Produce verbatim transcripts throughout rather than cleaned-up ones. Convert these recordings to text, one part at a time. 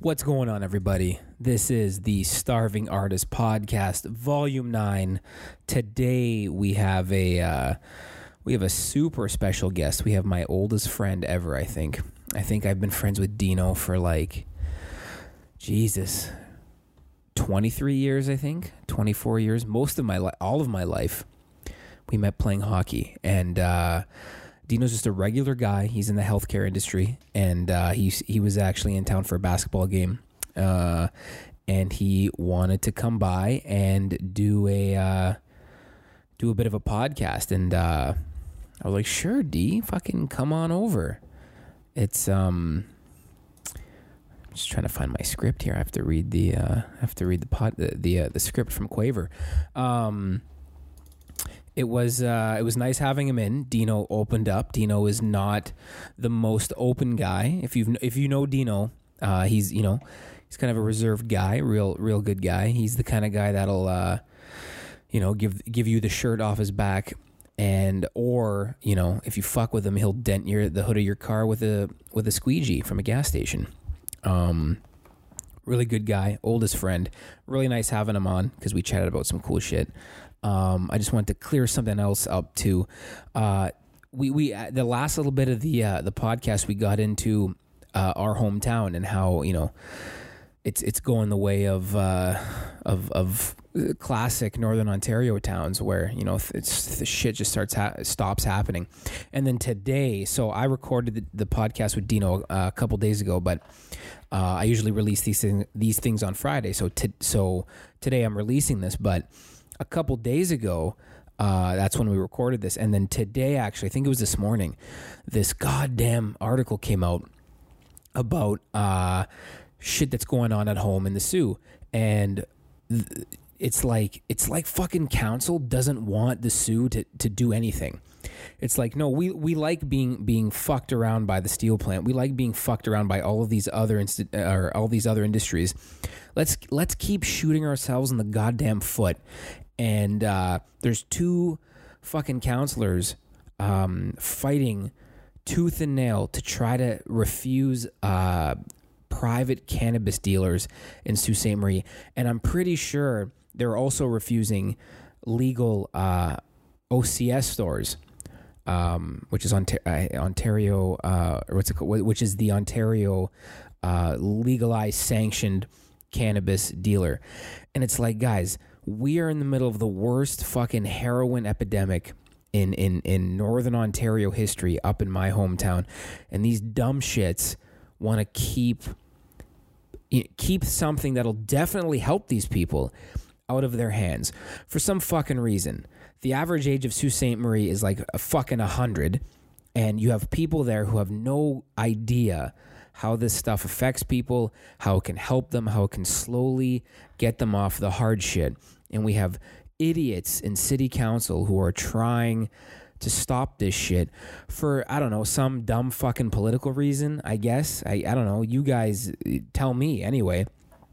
What's going on, everybody? This is the Starving Artist Podcast, Volume Nine. Today we have a uh, we have a super special guest. We have my oldest friend ever. I think. I think I've been friends with Dino for like, Jesus, twenty-three years. I think twenty-four years. Most of my li- all of my life, we met playing hockey, and uh, Dino's just a regular guy. He's in the healthcare industry, and uh, he he was actually in town for a basketball game, uh, and he wanted to come by and do a uh, do a bit of a podcast. And uh, I was like, "Sure, D, fucking come on over." It's um, I'm just trying to find my script here. I have to read the uh, I have to read the pod the the, uh, the script from Quaver. Um. It was uh, it was nice having him in. Dino opened up. Dino is not the most open guy. If you if you know Dino, uh, he's you know he's kind of a reserved guy, real real good guy. He's the kind of guy that'll uh, you know give give you the shirt off his back, and or you know if you fuck with him, he'll dent your the hood of your car with a with a squeegee from a gas station. Um, really good guy, oldest friend. Really nice having him on because we chatted about some cool shit. Um, I just wanted to clear something else up too. Uh, we we the last little bit of the uh, the podcast we got into uh, our hometown and how you know it's it's going the way of uh, of of classic Northern Ontario towns where you know it's the shit just starts ha- stops happening. And then today, so I recorded the, the podcast with Dino uh, a couple days ago, but uh, I usually release these thing, these things on Friday. So t- so today I'm releasing this, but a couple days ago, uh, that's when we recorded this. And then today, actually, I think it was this morning, this goddamn article came out about uh, shit that's going on at home in the Soo. And th- it's like it's like fucking council doesn't want the Soo to, to do anything. It's like, no, we, we like being being fucked around by the steel plant. We like being fucked around by all of these other inst- or all these other industries. Let's let's keep shooting ourselves in the goddamn foot. And uh, there's two fucking counselors um, fighting tooth and nail to try to refuse uh, private cannabis dealers in Sault Ste. Marie. And I'm pretty sure they're also refusing legal uh, O C S stores, um, which is Ontario, uh, Ontario uh, or what's it called? Which is the Ontario uh, legalized sanctioned cannabis dealer. And it's like, guys, we are in the middle of the worst fucking heroin epidemic in, in, in Northern Ontario history up in my hometown. And these dumb shits want to keep keep something that'll definitely help these people out of their hands for some fucking reason. The average age of Sault Ste. Marie is like a fucking one hundred. And you have people there who have no idea how this stuff affects people, how it can help them, how it can slowly get them off the hard shit. And we have idiots in city council who are trying to stop this shit for, I don't know, some dumb fucking political reason, I guess. I, I don't know. You guys tell me anyway.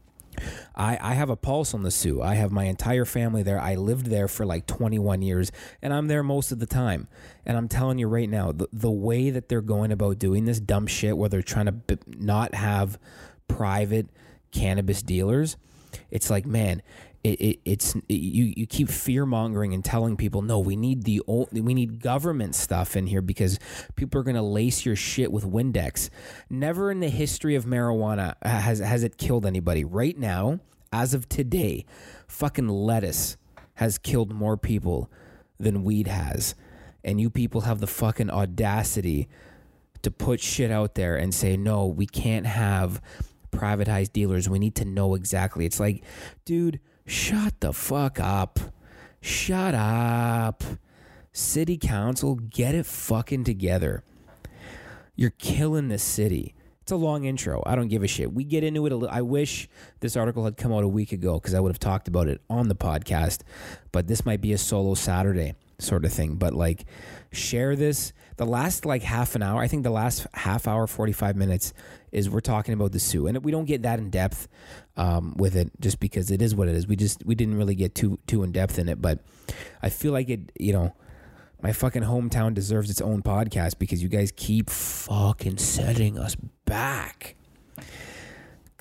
I, I have a pulse on the Soo. I have my entire family there. I lived there for like twenty-one years, and I'm there most of the time. And I'm telling you right now, the, the way that they're going about doing this dumb shit where they're trying to b- not have private cannabis dealers, it's like, man, it, it, it's it, you you keep fear mongering and telling people, no, we need the old, we need government stuff in here because people are gonna lace your shit with Windex. Never in the history of marijuana has has it killed anybody. Right now, as of today, fucking lettuce has killed more people than weed has, and you people have the fucking audacity to put shit out there and say, no, we can't have privatized dealers. We need to know exactly. It's like, dude, shut the fuck up. Shut up. City council, get it fucking together. You're killing this city. It's a long intro. I don't give a shit. We get into it a little. I wish this article had come out a week ago because I would have talked about it on the podcast. But this might be a solo Saturday sort of thing. But like, share this. The last like half an hour, I think the last half hour, forty-five minutes is we're talking about the Soo. And we don't get that in depth um, with it just because it is what it is. We just, we didn't really get too, too in depth in it. But I feel like it, you know, my fucking hometown deserves its own podcast because you guys keep fucking setting us back.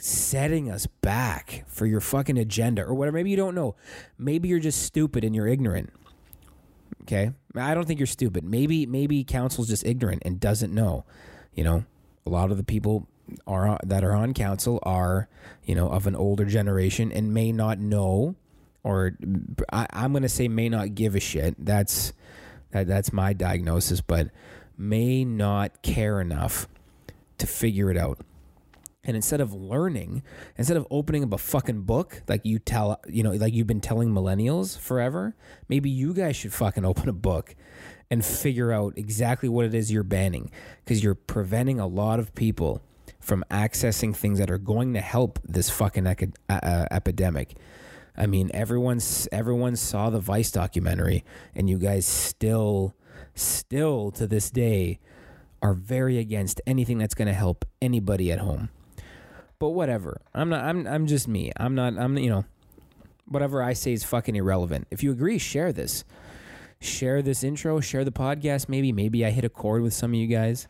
setting us back for your fucking agenda or whatever. Maybe you don't know. Maybe you're just stupid and you're ignorant. Okay? I don't think you're stupid. Maybe maybe council's just ignorant and doesn't know. You know, a lot of the people are that are on council are, you know, of an older generation and may not know, or I, I'm going to say may not give a shit. That's that, that's my diagnosis, but may not care enough to figure it out. And instead of learning, instead of opening up a fucking book like you tell, you know, like you've been telling millennials forever, maybe you guys should fucking open a book and figure out exactly what it is you're banning, because you're preventing a lot of people from accessing things that are going to help this fucking ec- uh, epidemic. I mean, everyone's everyone saw the Vice documentary, and you guys still, still to this day, are very against anything that's going to help anybody at home. But whatever. I'm not. I'm. I'm just me. I'm not. I'm. You know, whatever I say is fucking irrelevant. If you agree, share this. Share this intro. Share the podcast. Maybe. Maybe I hit a chord with some of you guys.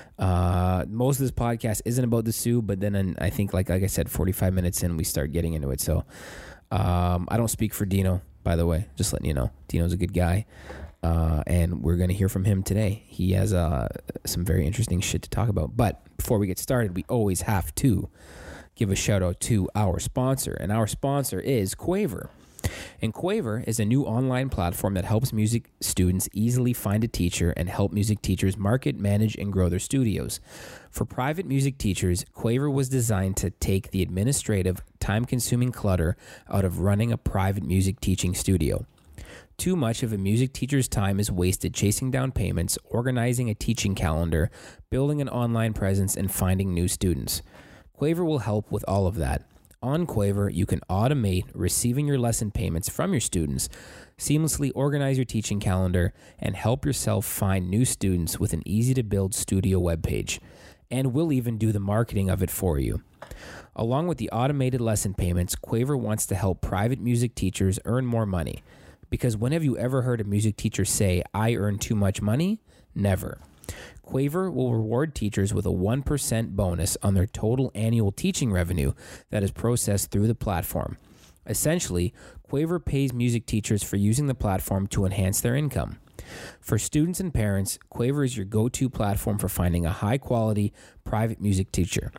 Uh, most of this podcast isn't about the Sioux, but then I think, like like I said, forty-five minutes in, we start getting into it. So, um, I don't speak for Dino, by the way. Just letting you know, Dino's a good guy. Uh, and we're going to hear from him today. He has uh, some very interesting shit to talk about. But before we get started, we always have to give a shout out to our sponsor. And our sponsor is Quaver. And Quaver is a new online platform that helps music students easily find a teacher and help music teachers market, manage, and grow their studios. For private music teachers, Quaver was designed to take the administrative, time-consuming clutter out of running a private music teaching studio. Too much of a music teacher's time is wasted chasing down payments, organizing a teaching calendar, building an online presence, and finding new students. Quaver will help with all of that. On Quaver, you can automate receiving your lesson payments from your students, seamlessly organize your teaching calendar, and help yourself find new students with an easy-to-build studio webpage. And we'll even do the marketing of it for you. Along with the automated lesson payments, Quaver wants to help private music teachers earn more money. Because when have you ever heard a music teacher say, I earn too much money? Never. Quaver will reward teachers with a one percent bonus on their total annual teaching revenue that is processed through the platform. Essentially, Quaver pays music teachers for using the platform to enhance their income. For students and parents, Quaver is your go-to platform for finding a high-quality private music teacher.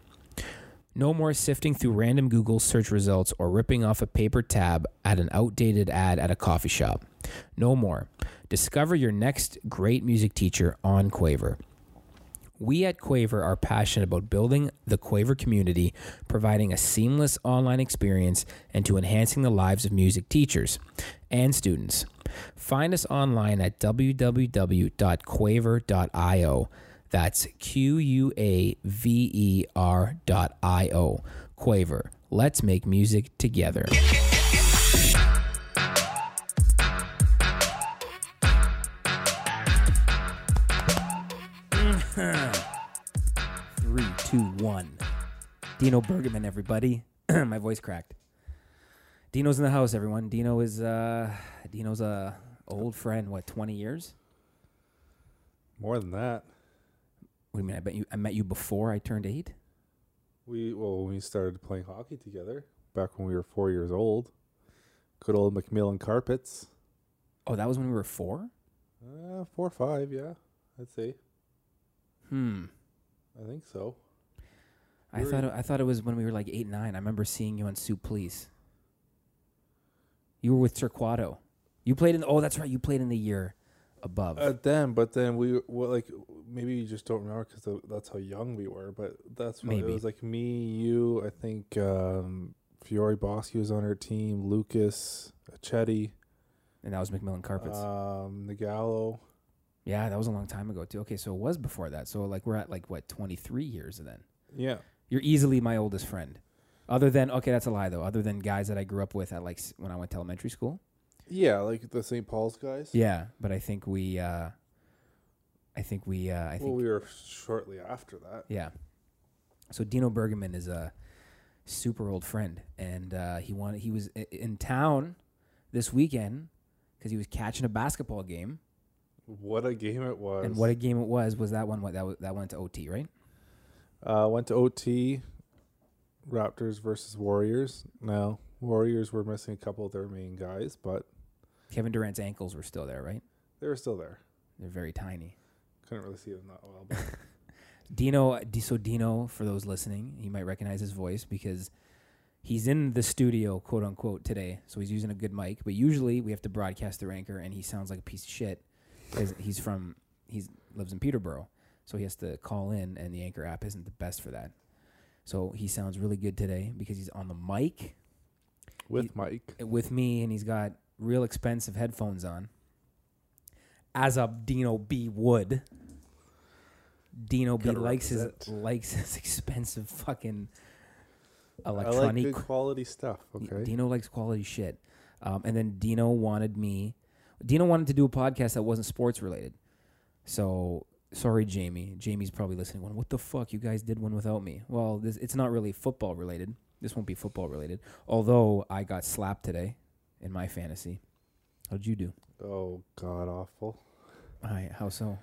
No more sifting through random Google search results or ripping off a paper tab at an outdated ad at a coffee shop. No more. Discover your next great music teacher on Quaver. We at Quaver are passionate about building the Quaver community, providing a seamless online experience, and to enhancing the lives of music teachers and students. Find us online at w w w dot quaver dot i o. That's Q U A V E R dot I O. Quaver. Let's make music together. Three, two, one. Dino Bergman, everybody. My voice cracked. Dino's in the house, everyone. Dino is uh, Dino's a old friend. What, twenty years? More than that. What do you mean? I bet you. I met you before I turned eight. We well, when we started playing hockey together back when we were four years old. Good old Macmillan Carpets. Oh, that was when we were four. Uh, four or five, yeah, I'd say. Hmm. I think so. I thought it, I thought it was when we were like eight, nine. I remember seeing you on Soup Please. You were with Torquato. You played in. The, oh, that's right. You played in the year above. Uh, then, but then we well, like maybe you just don't remember because that's how young we were. But that's what Maybe. It was like me, you. I think um, Fiore Boschi was on our team. Lucas, Chetty, And that was Macmillan Carpets. um, Nagallo. Yeah, that was a long time ago too. Okay, so it was before that. So like we're at like what, twenty-three years then. Yeah. You're easily my oldest friend. Other than okay, that's a lie though. Other than guys that I grew up with at like s- when I went to elementary school. Yeah, like the Saint Paul's guys. Yeah, but I think we uh I think we uh I think Well, we were shortly after that. yeah. So Dino Bergman is a super old friend, and uh, he wanted he was I- in town this weekend because he was catching a basketball game. What a game it was. And what a game it was! Was that one? What that was, that went to O T, right? Uh, went to O T. Raptors versus Warriors. Now, Warriors were missing a couple of their main guys, but Kevin Durant's ankles were still there, right? they were still there. They're very tiny. Couldn't really see them that well. But Dino, so Dino, for those listening, you might recognize his voice because he's in the studio, quote unquote, today. So he's using a good mic. But usually we have to broadcast the Anchor, and he sounds like a piece of shit because he's from he's lives in Peterborough, so he has to call in, and the Anchor app isn't the best for that. So he sounds really good today because he's on the mic with he, Mike, with me, and he's got real expensive headphones on. As a Dino B would. Dino B Gotta likes his represent. likes his expensive fucking I like electronic. good quality stuff. Okay. Dino likes quality shit. Um, and then Dino wanted me. Dino wanted to do a podcast that wasn't sports related. So sorry, Jamie. Jamie's probably listening. Going, what the fuck? You guys did one without me. Well, this, it's not really football related. This won't be football related. Although I got slapped today in my fantasy. How'd you do? Oh, god awful. Hi. How so?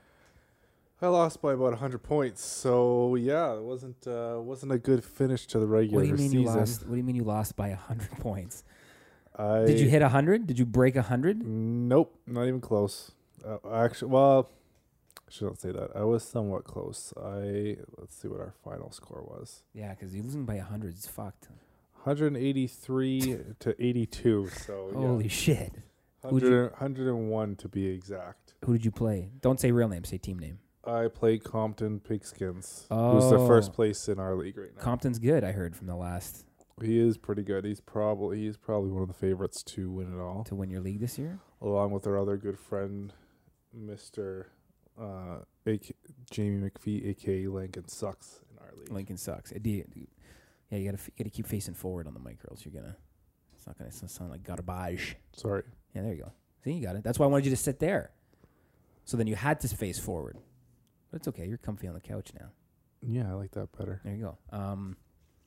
I lost by about one hundred points. So, yeah, it wasn't uh, wasn't a good finish to the regular What do you mean season. you lost? What do you mean you lost by a hundred points? I, Did you hit a hundred? Did you break a hundred? Nope, not even close. Uh, actually, well, I shouldn't say that. I was somewhat close. I let's see what our final score was. Yeah, because you losing by a hundred is fucked. one eighty-three to eighty-two. So Holy yeah. shit! one hundred, one hundred one to be exact. Who did you play? Don't say real name. Say team name. I played Compton Pigskins, Oh. who's the first place in our league right now. Compton's good. I heard from the last He is pretty good. He's probably he's probably one of the favorites to win it all, to win your league this year. along with our other good friend, Mister Uh, A K, Jamie McPhee, aka Lincoln Sucks in our league. Lincoln sucks. Uh, do you- do you- yeah, you gotta f- you gotta keep facing forward on the mic, or else you're gonna. It's not gonna s- sound like garbage. Sorry. Yeah, there you go. See, you got it. That's why I wanted you to sit there. So then you had to face forward. But it's okay. You're comfy on the couch now. Yeah, I like that better. There you go. Um,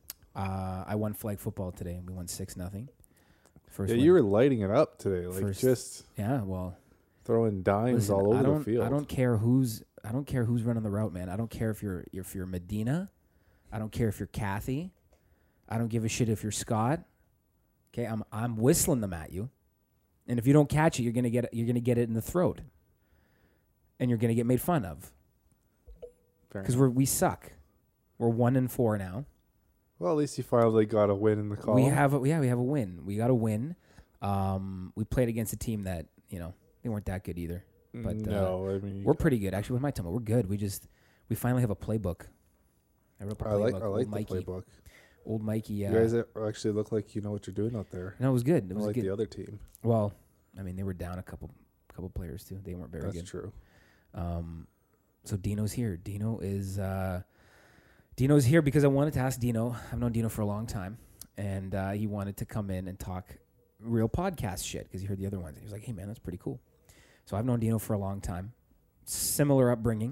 uh, I won flag football today, and we won six nothing. First Yeah, win. you were lighting it up today, like First- just Yeah, well, throwing dimes listen, all I over don't, the field. I don't care who's. I don't care who's running the route, man. I don't care if you're if you're Medina. I don't care if you're Kathy. I don't give a shit if you're Scott. Okay, I'm I'm whistling them at you, and if you don't catch it, you're gonna get it, you're gonna get it in the throat, and you're gonna get made fun of Fair because enough. we're we suck. We're one and four now. Well, at least you finally got a win in the call. We have a, yeah, we have a win. We got a win. Um, we played against a team that you know they weren't that good either. but, uh, no, I mean We're pretty good actually. With my team, we're good. We just we finally have a playbook. I wrote up a I like playbook. I Old like the Mikey. playbook. Old Mikey. Yeah, You guys a- actually look like you know what you're doing out there. no, it was good. It was Unlike good. the other team. Well, I mean, they were down a couple couple players too. They weren't very That's good. true. Um, so Dino's here. Dino is uh, Dino's here because I wanted to ask Dino. I've known Dino for a long time, and uh, he wanted to come in and talk real podcast shit because he heard the other ones. And he was like, "Hey, man, that's pretty cool." So I've known Dino for a long time. Similar upbringing.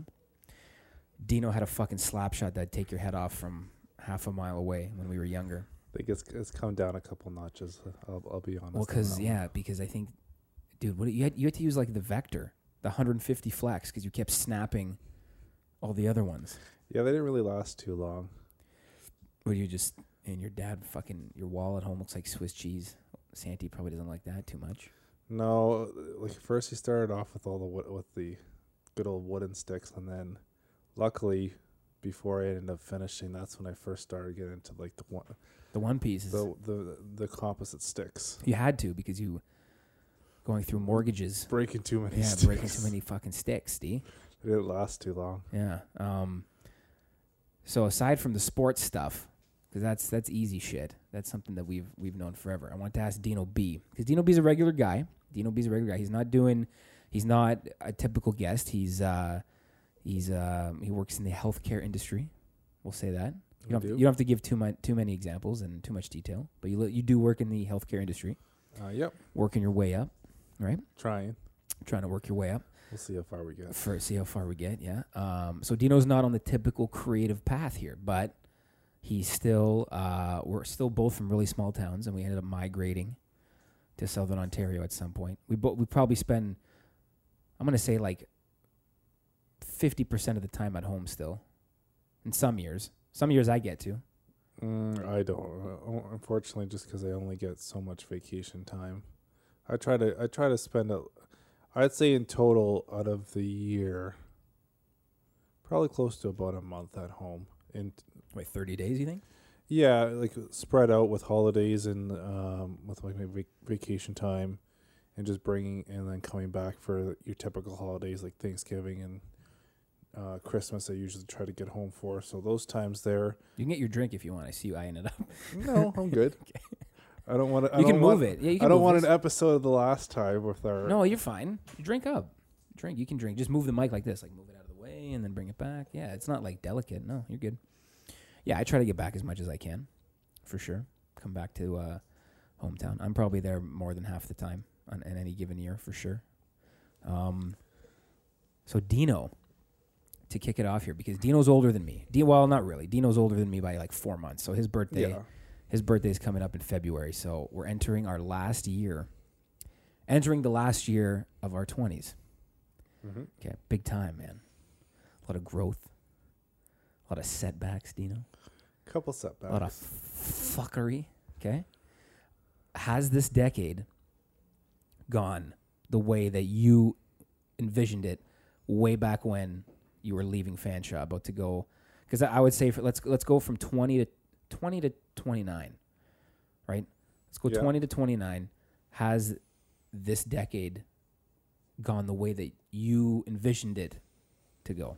Dino had a fucking slap shot that'd take your head off from half a mile away when we were younger. I think it's it's come down a couple notches. I'll I'll be honest. Well, on because that one. yeah, because I think, dude, what you had you had to use like the vector, the one hundred fifty flex, because you kept snapping all the other ones. Yeah, they didn't really last too long. Where you just and your dad fucking your wall at home looks like Swiss cheese. Santi probably doesn't like that too much. No, like first he started off with all the wood, with the good old wooden sticks, and then luckily, before I ended up finishing, that's when I first started getting into like the one The one piece is the the the composite sticks. you had to because you going through mortgages. Breaking too many Yeah, sticks. breaking too many fucking sticks, D. It didn't last too long. Yeah. Um. So aside from the sports stuff, because that's that's easy shit. That's something that we've we've known forever. I want to ask Dino B because Dino B's a regular guy. Dino B's a regular guy. He's not doing. He's not a typical guest. He's uh, he's uh, he works in the healthcare industry. We'll say that. You don't, We have to, do. you don't have to give too much too many examples and too much detail, but you li- you do work in the healthcare industry, Uh, yep, working your way up, right? trying. Trying to work your way up. We'll see how far we get. For see how far we get, yeah. Um, so Dino's not on the typical creative path here, but he's still uh, we're still both from really small towns, and we ended up migrating to Southern Ontario at some point. We bo- we probably spend, I'm gonna say like fifty percent of the time at home still. In some years, some years I get to, Mm, I don't. Uh, Unfortunately, just because I only get so much vacation time, I try to. I try to spend a. I'd say in total out of the year, probably close to about a month at home. In Wait, thirty days, you think? yeah, like spread out with holidays and um, with like my vac- vacation time, and just bringing and then coming back for your typical holidays like Thanksgiving and uh, Christmas. I usually try to get home for. So those times there. You can get your drink if you want. I see you eyeing it up. No, I'm good. Okay. I don't want to. You can move it. Yeah, you can I don't move want this. an episode of the last time with our. No, you're fine. You drink up. Drink. You can drink. Just move the mic like this. Like move it out of the way and then bring it back. Yeah, it's not like delicate. No, you're good. Yeah, I try to get back as much as I can, for sure. Come back to uh, hometown. I'm probably there more than half the time on in any given year, for sure. Um. So Dino, to kick it off here, because Dino's older than me. D- well, not really. Dino's older than me by like four months. So his birthday. Yeah. His birthday's coming up in February, so we're entering our last year. Entering the last year of our twenties. Mm-hmm. Okay, big time, man. A lot of growth. A lot of setbacks, Dino. Couple setbacks. A lot of fuckery, okay? Has this decade gone the way that you envisioned it way back when you were leaving Fanshawe, about to go? Because I, I would say, for, let's let's go from twenty to twenty to twenty-nine, right? Let's go Yeah. twenty to twenty-nine. Has this decade gone the way that you envisioned it to go?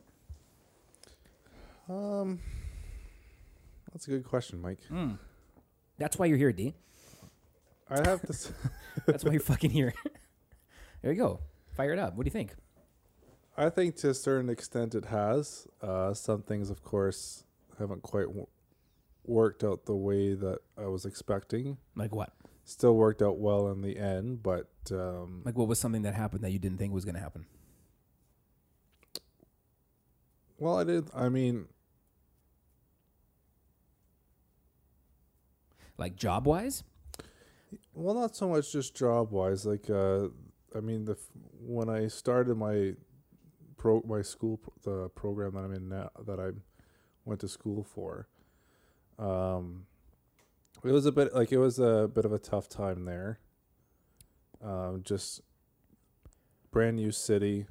Um, that's a good question, Mike. Mm. That's why you're here, D. I have to. s- That's why you're fucking here. There you go. Fire it up. What do you think? I think to a certain extent it has. Uh, some things, of course, haven't quite w- worked out the way that I was expecting. Like what? Still worked out well in the end, but um, Like what was something that happened that you didn't think was going to happen? well, I did. I mean, Like job wise? well, not so much just job wise. Like, uh, I mean, the f- when I started my pro my school pro- the program that I'm in now, that I went to school for, um, it was a bit like it was a bit of a tough time there. Um, just brand new city,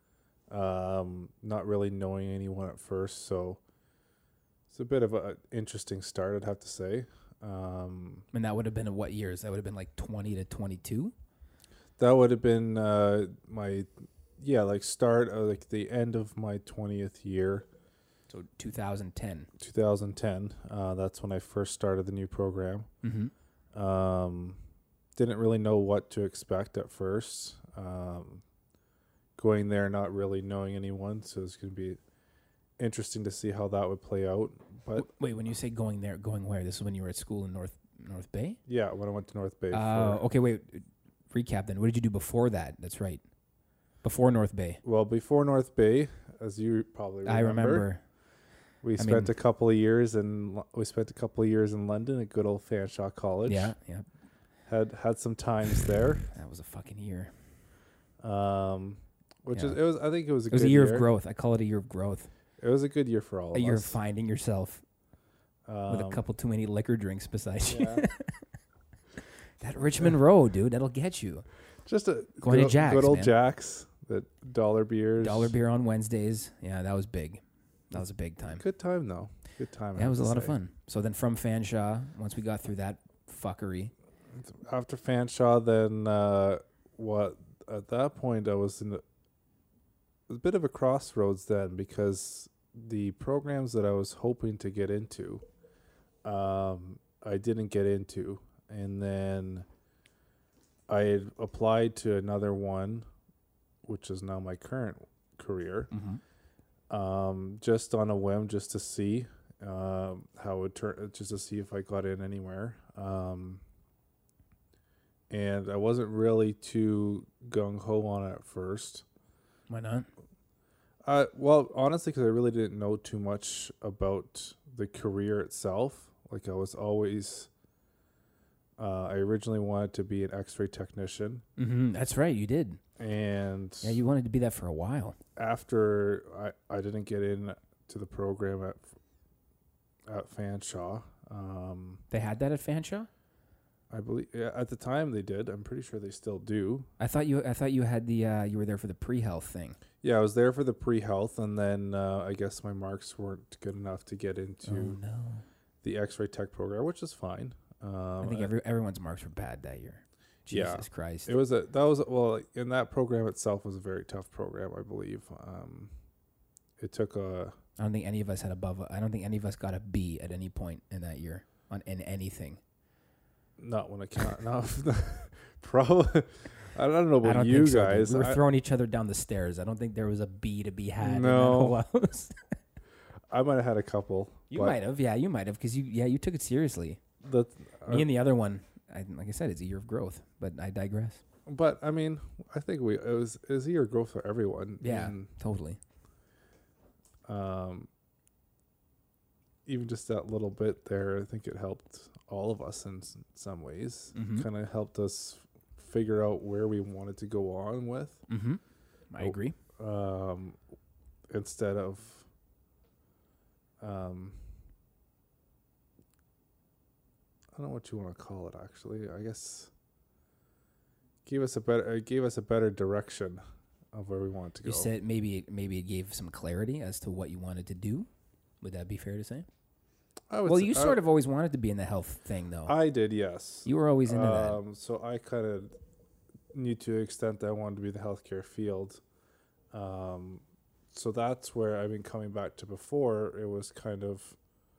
um, not really knowing anyone at first, so it's a bit of an interesting start, I'd have to say. Um, And that would have been in what years? That would have been like twenty to twenty-two? that would have been uh, my, yeah, like start, uh, like the end of my twentieth year, So two thousand ten. two thousand ten. Uh, that's when I first started the new program. Mm-hmm. Um, didn't really know what to expect at first. Um, going there, not really knowing anyone, so it's going to be interesting to see how that would play out. But Wait, when you say going there, going where? This is when you were at school in North North Bay? yeah, when I went to North Bay. Uh, for, okay, wait. Recap then. What did you do before that? That's right. Before North Bay. well, before North Bay, as you probably remember, I remember. we I spent mean- a couple of years in Lo- we spent a couple of years in London at good old Fanshawe College. Yeah, yeah. had had some times there. That was a fucking year. Um, which Yeah. is it was I think it was a It was good a year, year of growth. I call it a year of growth. It was a good year for all A of year of us. finding yourself Um, with a couple too many liquor drinks beside you. Yeah. That Richmond Road, dude, that'll get you. Just a Going good, to ol- Jack's, good old man. Jack's, the dollar beers. Dollar beer on Wednesdays. Yeah, that was big. That was a big time. Good time though. Good time. I Yeah, it have was a to lot of say. fun. So then from Fanshawe, once we got through that fuckery, After Fanshawe, then uh, what? At that point, I was in a, a bit of a crossroads then, because the programs that I was hoping to get into, um, I didn't get into, and then I had applied to another one, which is now my current career. Um, just on a whim, just to see um, how it would turn, just to see if I got in anywhere. Um, and I wasn't really too gung ho on it at first. why not? Uh, well, honestly, because I really didn't know too much about the career itself. Like I was always, uh, I originally wanted to be an X-ray technician, Mm-hmm. That's right, you did. and Yeah, you wanted to be that for a while. after I, I didn't get in to the program at at Fanshawe, Um, They had that at Fanshawe? I believe yeah, at the time they did. I'm pretty sure they still do. I thought you I thought you had the uh, you were there for the pre-health thing. Yeah, I was there for the pre-health, and then uh, I guess my marks weren't good enough to get into Oh no. the X-ray tech program, which is fine. Um, I think every everyone's marks were bad that year. Jesus Yeah. Christ. it was a that was well, and that program itself was a very tough program, I believe. Um, it took a I don't think any of us had above a, I don't think any of us got a B at any point in that year on in anything. not when it count no probably. I don't know I about don't you think so, dude. guys. We were I, throwing each other down the stairs. I don't think there was a B to be had No. in that whole house. I might have had a couple. You but might have, yeah, you might have, because you, yeah, you took it seriously. The, uh, Me and the other one, I, like I said, it's a year of growth, but I digress. but I mean, I think we it was it was a year of growth for everyone. Yeah, And, totally. um, even just that little bit there, I think it helped all of us in s- some ways. Mhm. Kind of helped us figure out where we wanted to go on with, Mm-hmm. I Oh. agree. um, instead of, um, I don't know what you want to call it. Actually, I guess gave us a better it gave us a better direction of where we wanted to go. You said maybe maybe it gave some clarity as to what you wanted to do. Would that be fair to say? I would Well, say- you I- sort of always wanted to be in the health thing, though. I did, yes. You were always into that. Um, so I kind of knew to the extent that I wanted to be in the healthcare field. Um, so that's where I've been coming back to before. It was kind of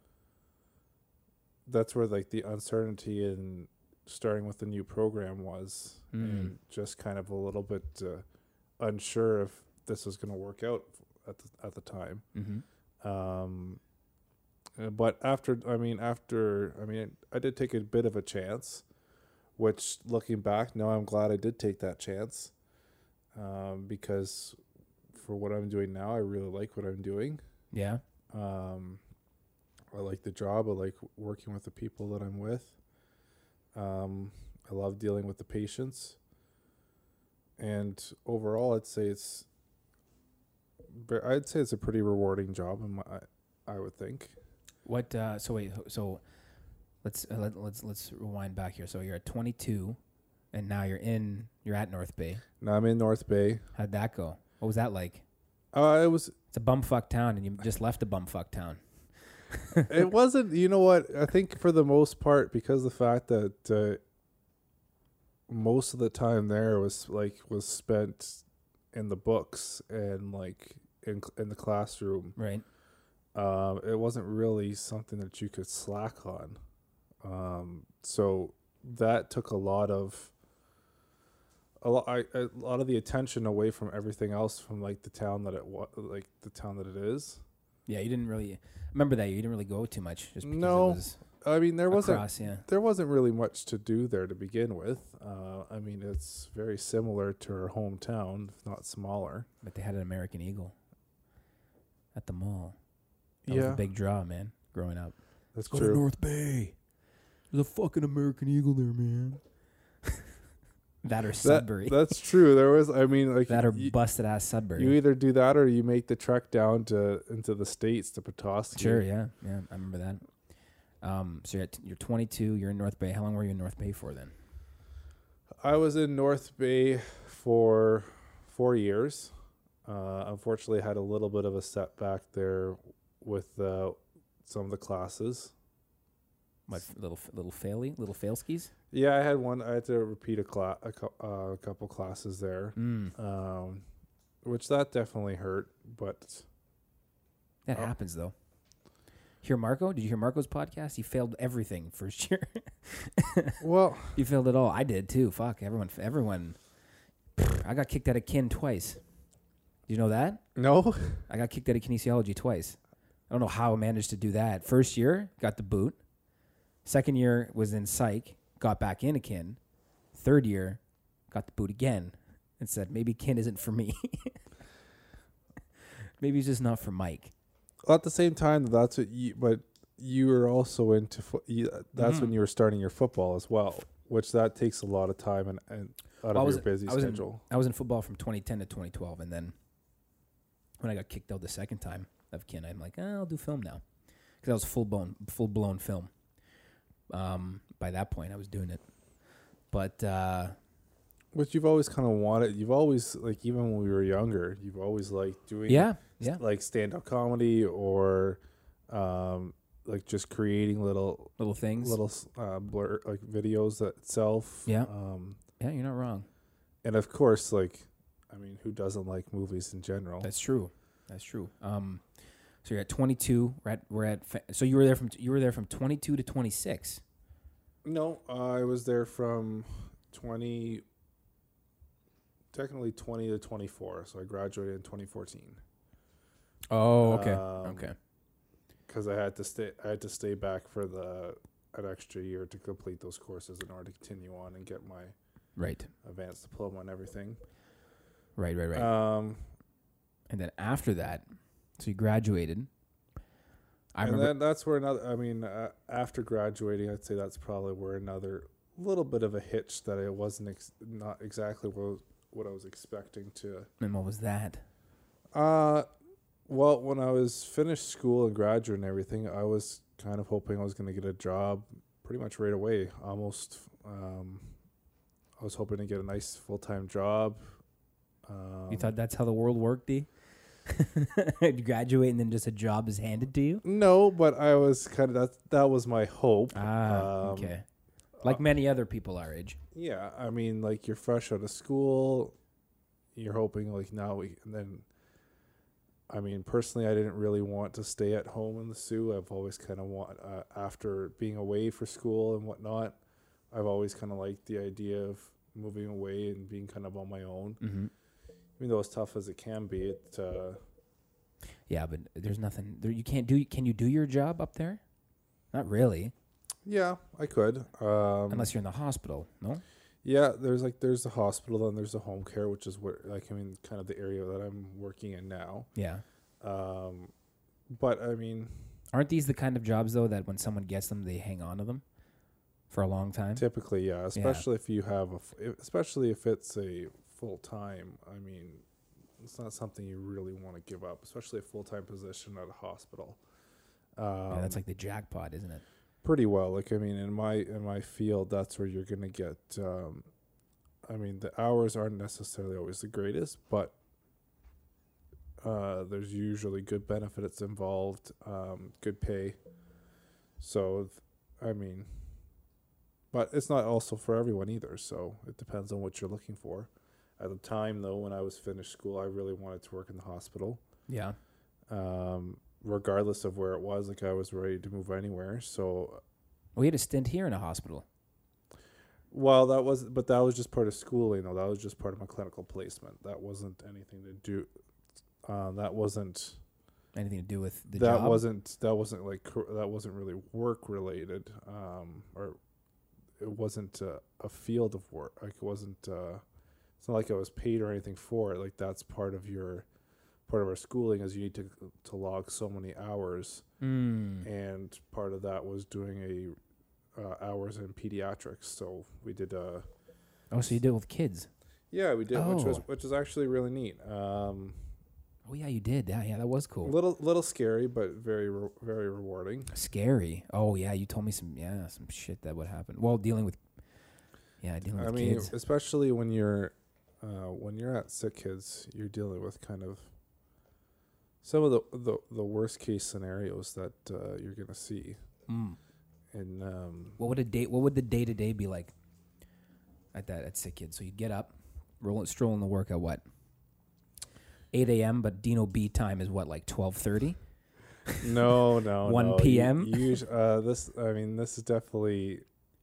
that's where like the uncertainty in starting with the new program was, Mm. and just kind of a little bit uh, unsure if this was going to work out at the, at the time. Mm-hmm. Um, uh, but after, I mean, after, I mean, I did take a bit of a chance, which looking back, now I'm glad I did take that chance. Um, because for what I'm doing now, I really like what I'm doing. Yeah. Um, I like the job. I like working with the people that I'm with. Um, I love dealing with the patients. And overall, I'd say it's, ver- I'd say it's a pretty rewarding job, in my, I, I would think. What? Uh, so wait. So let's uh, let, let's let's rewind back here. So you're at twenty-two, and now you're in. You're at North Bay. Now I'm in North Bay. How'd that go? What was that like? Uh, it was. It's a bumfuck town, and you just left a bumfuck town. It wasn't. You know what? I think for the most part, because the fact that uh, most of the time there was like was spent in the books and like in in the classroom. Right. Um, it wasn't really something that you could slack on. Um, so that took a lot of a lot, I, a lot of the attention away from everything else from like the town that it was, like the town that it is. Yeah, you didn't really remember that. You didn't really go too much. Just because No, it was I mean there wasn't across, yeah. there wasn't really much to do there to begin with. Uh, I mean it's very similar to our hometown, if not smaller. But they had an American Eagle at the mall. That was Yeah, the big draw, man. Growing up. that's Go to true. North Bay. There's a fucking American Eagle there, man. That or That, Sudbury. that's true. There was, I mean, like that or you, busted ass Sudbury. you either do that or you make the trek down to into the states to Petoskey. Sure, yeah, yeah, I remember that. Um, so you're at, you're twenty-two. You're in North Bay. How long were you in North Bay for then? I was in North Bay for four years. Uh, unfortunately, I had a little bit of a setback there with uh, some of the classes. What little little faily, little fail skis? Yeah, I had one. I had to repeat a class, a, cou- uh, a couple classes there, Mm. um, which that definitely hurt. But That Oh. happens though. Hear Marco? Did you hear Marco's podcast? He failed everything first year. well, He failed it all. I did too. Fuck everyone. Everyone. I got kicked out of kin twice. Do you know that? no, I got kicked out of kinesiology twice. I don't know how I managed to do that. First year, got the boot. Second year was in psych, got back into kin. Third year, got the boot again and said, maybe kin isn't for me. Maybe it's just not for Mike. at the same time, that's what you. But you were also into. Fo- you, that's Mhm. when you were starting your football as well, which that takes a lot of time and, and out I of was- your busy I was in- schedule. I was in football from twenty ten to twenty twelve, and then when I got kicked out the second time of kin, I'm like, oh, I'll do film now, because I was full blown, full blown film. Um, by that point, I was doing it. But uh, Which you've always kind of wanted. You've always, like, even when we were younger, you've always liked doing yeah, yeah, like stand-up comedy or um, like just creating little little things. little uh, blur like videos that itself. Yeah. Um, Yeah, you're not wrong. and of course, like, I mean, who doesn't like movies in general? That's true. That's true. Um, so you're at twenty-two. We're at we're at. Fa- so you were there from you were there from twenty-two to twenty-six. No, uh, I was there from twenty, technically twenty to twenty-four. So I graduated in twenty fourteen. Oh, okay, Um, okay. Because I had to stay, I had to stay back for the an extra year to complete those courses in order to continue on and get my Right, advanced diploma and everything. right, right, right. Um, and then after that, so you graduated. I and remember. then that's where another. I mean, uh, after graduating, I'd say that's probably where another little bit of a hitch that it wasn't ex- not exactly what what I was expecting to. And what was that? Uh, well, when I was finished school and graduate and everything, I was kind of hoping I was going to get a job pretty much right away. Almost, um, I was hoping to get a nice full time job. Um, You thought that's how the world worked, D? You graduate and then just a job is handed to you? No, but I was kind of that. That was my hope. Ah, Um, okay. Like many other people our age. Yeah, I mean, like, you're fresh out of school, you're hoping, like, now we, and then, I mean, personally, I didn't really want to stay at home in the Sioux. I've always kind of want, uh, after being away for school and whatnot, I've always kind of liked the idea of moving away and being kind of on my own. Mm-hmm. Even though as tough as it can be, it, uh, Yeah, but there's nothing there. You can't do. Can you do your job up there? Not really, yeah, I could. Um, unless you're in the hospital. No. Yeah, there's like there's the hospital and there's the home care, which is where, like, I mean, kind of the area that I'm working in now. Yeah. Um, but I mean, Aren't these the kind of jobs though that when someone gets them, they hang on to them for a long time? typically, yeah, especially if you have a, f- if- especially if it's a full time. I mean, it's not something you really want to give up, especially a full time position at a hospital. Um, Yeah, that's like the jackpot, isn't it? pretty well. Like, I mean, in my in my field, that's where you're gonna get. Um, I mean, the hours aren't necessarily always the greatest, but uh, there's usually good benefits involved, um, good pay. So, th- I mean, but it's not also for everyone either. So it depends on what you're looking for. At the time, though, when I was finished school, I really wanted to work in the hospital. Yeah. Um, regardless of where it was, like, I was ready to move anywhere. So, We had a stint here in a hospital. well, that was, but that was just part of schooling. Though that was just part of my clinical placement. That wasn't anything to do. Uh, that wasn't. Anything to do with the that job? wasn't. That wasn't like. cor- That wasn't really work related. Um, or it wasn't uh, a field of work. Like, it wasn't. Uh, it's not like I was paid or anything for it. Like, that's part of your. Part of our schooling is you need to to log so many hours, Mm. and part of that was doing a uh, hours in pediatrics. So we did a Oh, so you deal with kids? yeah we did, which was Oh. which is actually really neat. Um, Oh yeah, you did. Yeah, yeah, that was cool. little little scary, but very re- very rewarding. Scary. Oh yeah, you told me some yeah some shit that would happen. Well, dealing with yeah dealing I with mean, kids. especially when you're uh, when you're at sick kids, you're dealing with kind of some of the the, the worst case scenarios that uh, you're gonna see. Mm. And um, What would a day? What would the day to day be like at that at sick kids? So you get up, roll strolling to work at what? eight a.m. But Dino B time is what, like twelve thirty? no, no, one no. p.m.? You, you, uh, this, I mean, this is definitely.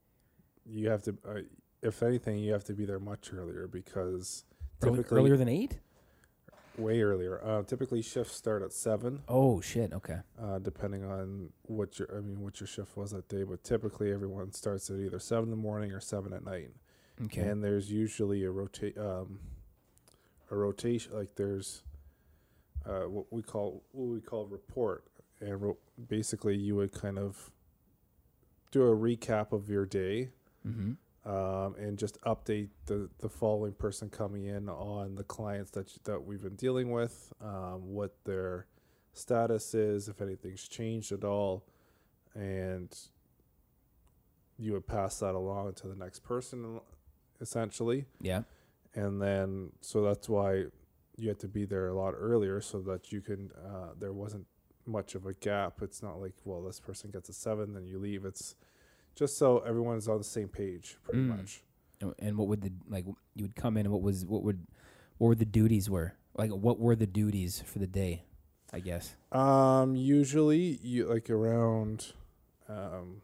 You have to, uh, if anything, you have to be there much earlier because Early, typically earlier than eight? way earlier. Uh, typically, shifts start at seven. Oh shit! Okay. Uh, depending on what your, I mean, what your shift was that day, but typically everyone starts at either seven in the morning or seven at night. Okay. And there's usually a rotate, um, a rotation. Like, there's uh, what we call what we call report, and ro- basically you would kind of do a recap of your day, mm-hmm. um, and just update the the following person coming in on the clients that you, that we've been dealing with, um, what their status is, if anything's changed at all, and you would pass that along to the next person, essentially. Yeah. And then, so that's why you had to be there a lot earlier so that you can, uh, there wasn't much of a gap. It's not like, well, this person gets a seven, then you leave. It's just so everyone's on the same page, pretty Mm. much. And what would the, like, you would come in and what was, what would, what were the duties were? Like, what were the duties for the day, I guess? Um, usually you like around, um,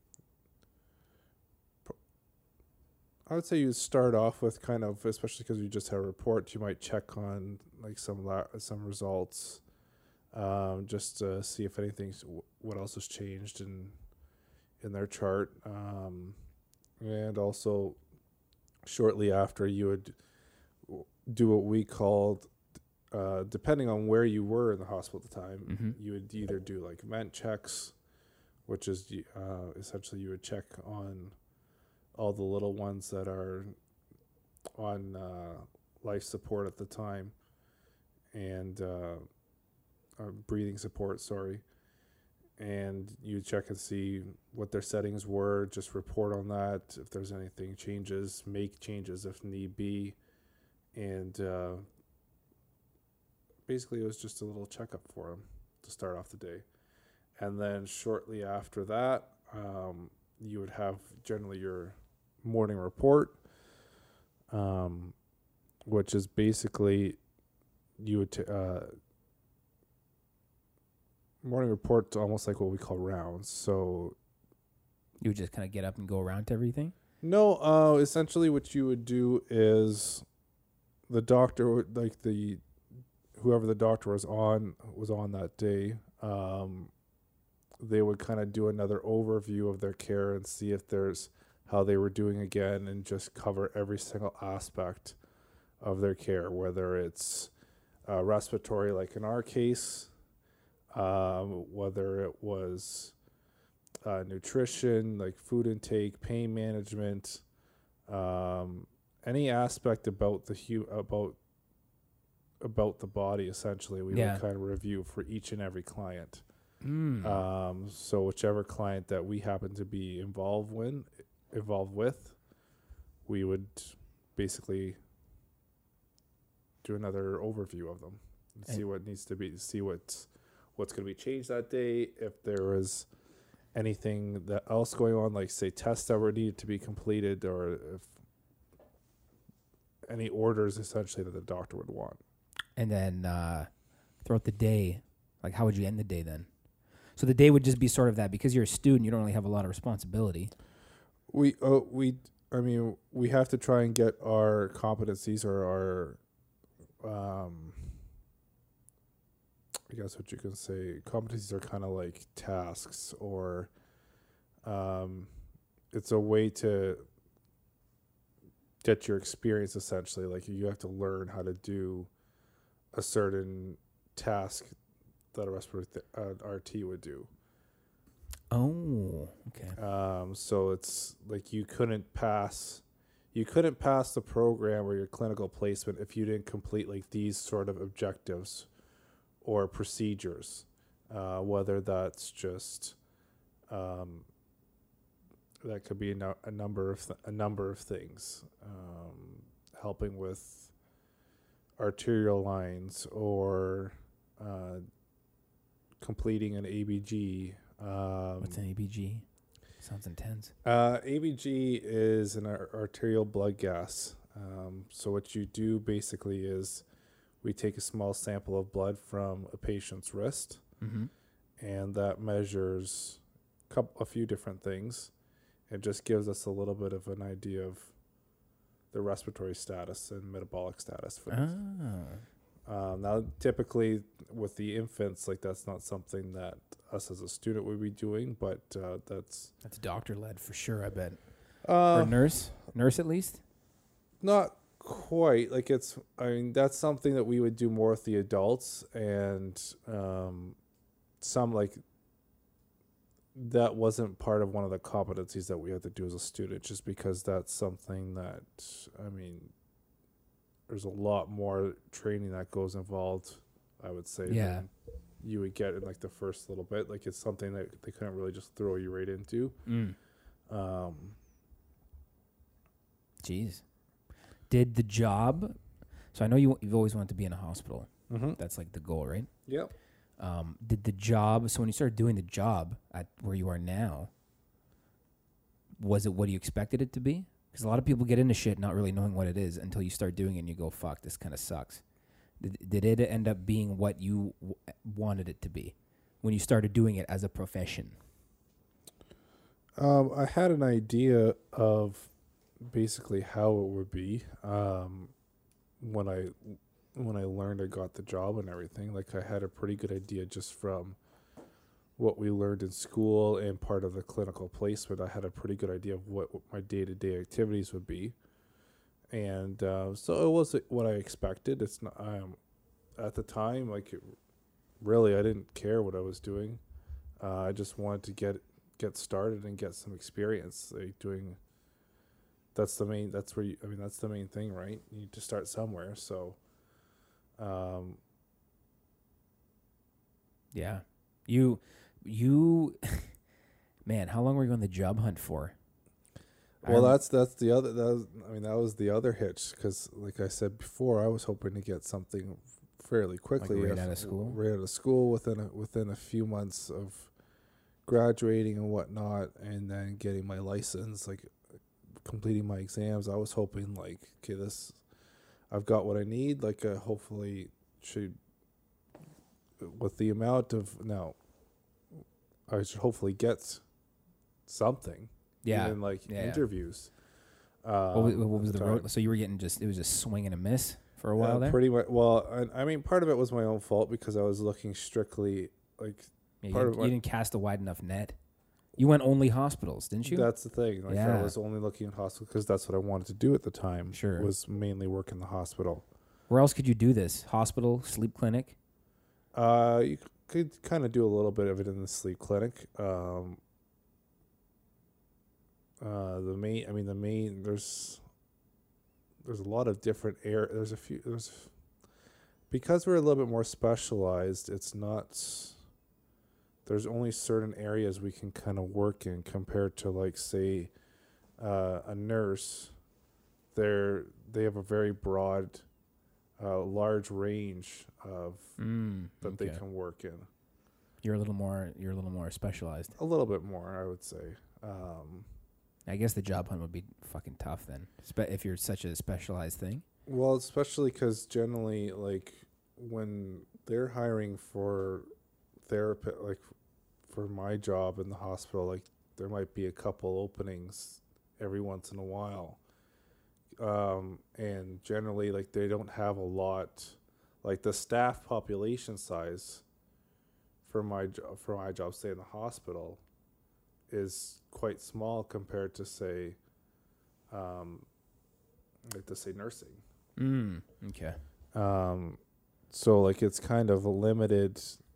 I would say you start off with kind of, especially because you just have a report, you might check on like some la- some results, um, just to see if anything's, what else has changed in in their chart, um, and also shortly after you would do what we called, uh, depending on where you were in the hospital at the time, Mm-hmm. you would either do like vent checks, which is uh, essentially you would check on all the little ones that are on uh, life support at the time, and uh, uh, breathing support, sorry. And you check and see what their settings were, just report on that. If there's anything changes, make changes if need be. And uh, basically it was just a little checkup for them to start off the day. And then shortly after that, um, you would have generally your morning report, um, which is basically you would t- uh, morning report, almost like what we call rounds. So You would just kind of get up and go around to everything? no, uh, essentially what you would do is the doctor would, like the whoever the doctor was on was on that day. Um, they would kind of do another overview of their care and see if there's how they were doing again, and just cover every single aspect of their care, whether it's uh, respiratory, like in our case, um, whether it was uh, nutrition, like food intake, pain management, um, any aspect about the hu- about about the body. Essentially, we Yeah. would kind of review for each and every client. Mm. Um, so whichever client that we happen to be involved with, involved with, we would basically do another overview of them and And- see what needs to be, see what's what's going to be changed that day. If there was anything that else going on, like say tests that were needed to be completed, or if any orders essentially that the doctor would want. And then uh, throughout the day, like how would you end the day then? So the day would just be sort of that, because you're a student, you don't really have a lot of responsibility. We, oh, we, I mean, we have to try and get our competencies or our, um, I guess what you can say, competencies are kind of like tasks, or, um, it's a way to get your experience essentially. Like you have to learn how to do a certain task that a respiratory th- uh, R T would do. Oh, okay. Um, so it's like you couldn't pass, you couldn't pass the program or your clinical placement if you didn't complete like these sort of objectives or procedures, uh, whether that's just, um, that could be a, no- a number of th- a number of things, um, helping with arterial lines, or uh, completing an A B G. Um, What's an A B G? Sounds intense. Uh, A B G is an ar- arterial blood gas. Um, so what you do basically is we take a small sample of blood from a patient's wrist, Mm-hmm. and that measures a, couple, a few different things. It just gives us a little bit of an idea of the respiratory status and metabolic status for them. Ah. Um, now, typically with the infants, like that's not something that us as a student would be doing, but uh, that's That's doctor led for sure, I bet. uh, or nurse? Nurse at least? not quite. Like it's, I mean, that's something that we would do more with the adults, and um, some like that wasn't part of one of the competencies that we had to do as a student, just because that's something that, I mean, there's a lot more training that goes involved, I would say, Yeah. than you would get in like the first little bit. Like it's something that they couldn't really just throw you right into. Mm. Um, Jeez. Did the job? So I know you you've always wanted to be in a hospital. mm-hmm. That's like the goal, right? Yep. Um, did the job? So when you started doing the job at where you are now, was it what you expected it to be? Because a lot of people get into shit not really knowing what it is until you start doing it and you go, "Fuck, this kind of sucks." Did, did it end up being what you w- wanted it to be when you started doing it as a profession? Um, I had an idea of basically how it would be um, when I when I learned I got the job and everything. Like, I had a pretty good idea just from what we learned in school and part of the clinical placement. I had a pretty good idea of what, what my day-to-day activities would be. And uh, so it was what I expected. It's not, um, at the time, like, it, really, I didn't care what I was doing. Uh, I just wanted to get get started and get some experience, like doing. That's the main. That's where you. I mean, that's the main thing, right? You need to start somewhere. So, um, Yeah, you, you, man, how long were you on the job hunt for? I well, rem- that's that's the other. That was, I mean, that was the other hitch because, like I said before, I was hoping to get something fairly quickly, right if- out of school? right out of school within a, within a few months of graduating and whatnot, and then getting my license, like completing my exams. I was hoping, like, okay, this, I've got what I need. Like, uh, hopefully, should with the amount of now, I should hopefully get something. Yeah. Even like Yeah, yeah. interviews. Um, What was, what was at the time. road? So you were getting just, it was just swing and a miss for a while Uh, there? Pretty much. Well, I, I mean, part of it was my own fault because I was looking strictly like. Yeah, you, part didn't, of my- you didn't cast a wide enough net. You went only hospitals, didn't you? That's the thing. Like, Yeah. I was only looking in hospital because that's what I wanted to do at the time. Sure. Was mainly work in the hospital. Where else could you do this? Hospital, sleep clinic? Uh, you could kind of do a little bit of it in the sleep clinic. Um. Uh, the main. I mean, the main. There's. There's a lot of different air. There's a few. There's. Because we're a little bit more specialized, it's not. There's only certain areas we can kind of work in compared to, like, say, uh, a nurse. They're they have a very broad, uh, large range of Mm, that okay. they can work in. You're a little more. You're a little more specialized. A little bit more, I would say. Um, I guess the job hunt would be fucking tough then, spe- if you're such a specialized thing. well, especially because generally, like, when they're hiring for therapy, like for my job in the hospital, like, there might be a couple openings every once in a while. Um, and generally, like, they don't have a lot, like, the staff population size for my job, for my job, say in the hospital, is quite small compared to, say, um, like to say nursing. Mm, okay. Um, so, like, it's kind of a limited,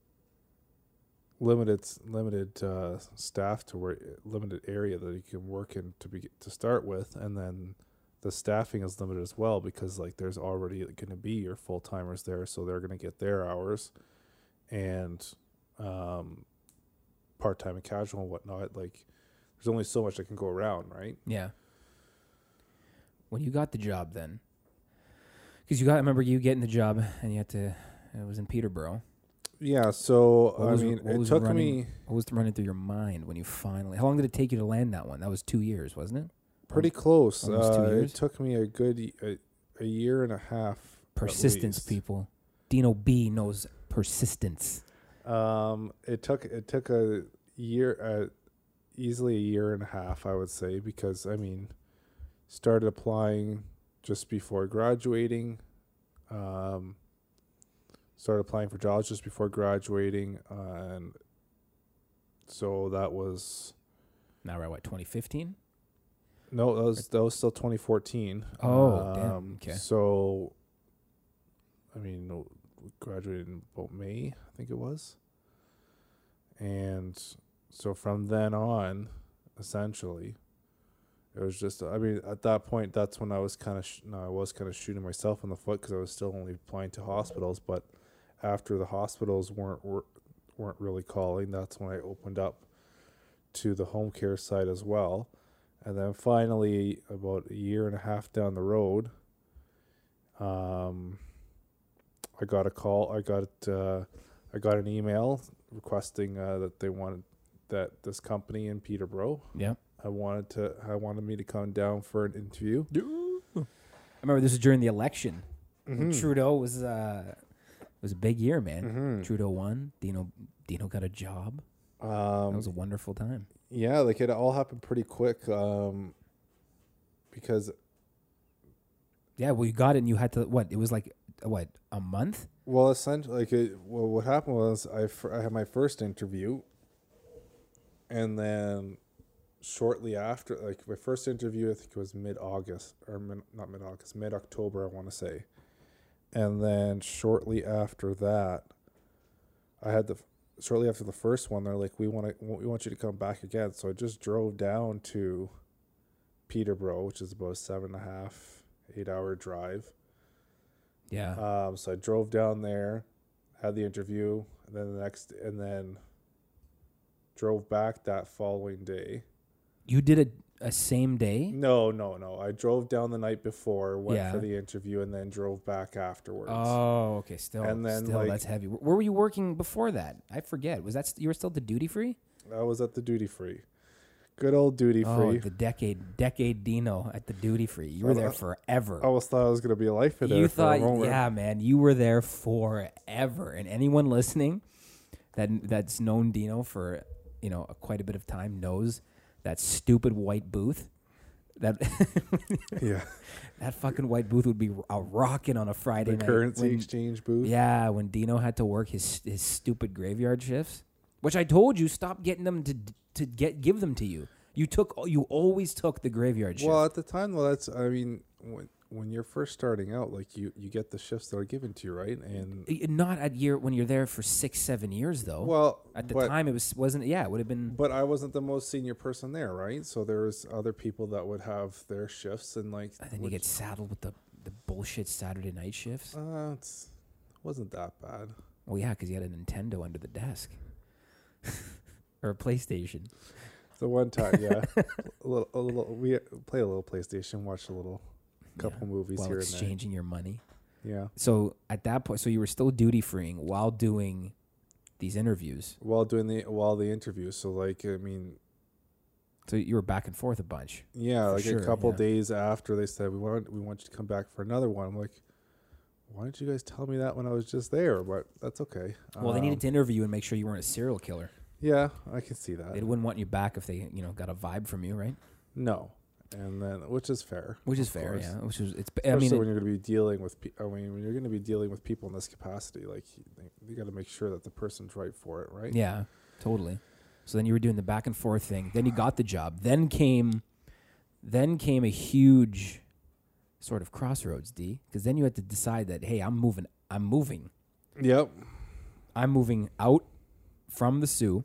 limited, limited uh, staff to work, limited area that you can work in to be to start with, and then the staffing is limited as well because, like, there's already going to be your full timers there, so they're going to get their hours, and um, part time and casual and whatnot. Like, there's only so much that can go around, right? Yeah. When you got the job then, because you got, I remember you getting the job and you had to, it was in Peterborough. Yeah. So What I was- mean, what it was took running- me What was running through your mind when you finally, how long did it take you to land that one? That was two years, wasn't it? pretty close. almost two Uh, years? it took me a good y- a, a year and a half. at Persistence, least. people. Dino B knows persistence. Um, it took it took a year, uh, easily a year and a half, I would say, because I mean, started applying just before graduating. Um, started applying for jobs just before graduating, uh, and so that was Now we're at what, twenty fifteen? no, that was that was still twenty fourteen. Oh, damn. Okay. So, I mean, no, we graduated in about May, I think it was. And so from then on, essentially, it was just, I mean, at that point, that's when I was kind of, sh- no, I was kind of shooting myself in the foot because I was still only applying to hospitals. But after the hospitals weren't were, weren't really calling, that's when I opened up to the home care side as well. And then finally, about a year and a half down the road, um, I got a call. I got uh, I got an email requesting uh, that they wanted that this company in Peterborough. Yeah. I wanted to. I wanted me to come down for an interview. I remember this was during the election. Mm-hmm. When Trudeau was uh, it was a big year, man. Mm-hmm. Trudeau won. Dino Dino got a job. Um, That was a wonderful time. yeah, like it all happened pretty quick. Um, because Yeah, well, you got it, and you had to what? It was like what a month. well, essentially, like it, well, what happened was I fir- I had my first interview, and then shortly after, like my first interview, I think it was mid August or mid, not mid August, mid October, I want to say, and then shortly after that, I had the shortly after the first one, they're like, we want to we want you to come back again. So I just drove down to Peterborough, which is about a seven and a half, eight hour drive. Yeah. Um, so I drove down there, had the interview, and then the next, and then drove back that following day. You did a, a same day? No, no, no. I drove down the night before, went Yeah. for the interview, and then drove back afterwards. Oh, okay. Still, And then, still like- that's heavy. Where were you working before that? I forget. Was that st- you were still at the duty free? I was at the duty free. Good old duty Oh, free. the decade, decade Dino at the duty free. You were there Uh, forever. I always thought I was going to be a lifer there You for thought, a moment. yeah, man, you were there forever. And anyone listening that that's known Dino for you know quite a bit of time knows that stupid white booth. That Yeah. that fucking white booth would be a rocking on a Friday The night. currency when- exchange booth. Yeah, when Dino had to work his his stupid graveyard shifts, which I told you stop getting them to to get give them to you. You took you always took the graveyard shift. Well, at the time, well, that's, I mean, when, when you're first starting out, like you, you get the shifts that are given to you, right? And Y- Not at year when you're there for six seven years though. well, at the but, time it was wasn't yeah it would have been but I wasn't the most senior person there, right? So there was other people that would have their shifts, and like, and then you which- get saddled with the the bullshit Saturday night shifts. uh, it's wasn't that bad. Well, yeah, because you had a Nintendo under the desk or a PlayStation. The one time, yeah, a little, a little, we play a little PlayStation, watch a little, couple Yeah, movies while here and exchanging your money. there. Yeah, So at that point, so you were still duty freeing while doing these interviews. while doing the while the interview. So like, I mean, So you were back and forth a bunch. yeah, For like sure, a couple yeah. days after they said we want we want you to come back for another one. I'm like, why didn't you guys tell me that when I was just there? But that's okay. Well, they Um, needed to interview you and make sure you weren't a serial killer. Yeah, I can see that. They wouldn't want you back if they, you know, got a vibe from you, right? No, and then which is fair. Which is of fair, course. yeah. Which is it's. Especially I mean, when it- you're going to be dealing with, pe- I mean, when you're going to be dealing with people in this capacity, like you, you got to make sure that the person's right for it, right? yeah, totally. So then you were doing the back and forth thing. Then you got the job. Then came, then came a huge, sort of crossroads, D. Because then you had to decide that hey, I'm moving. I'm moving. Yep. I'm moving out from the Sioux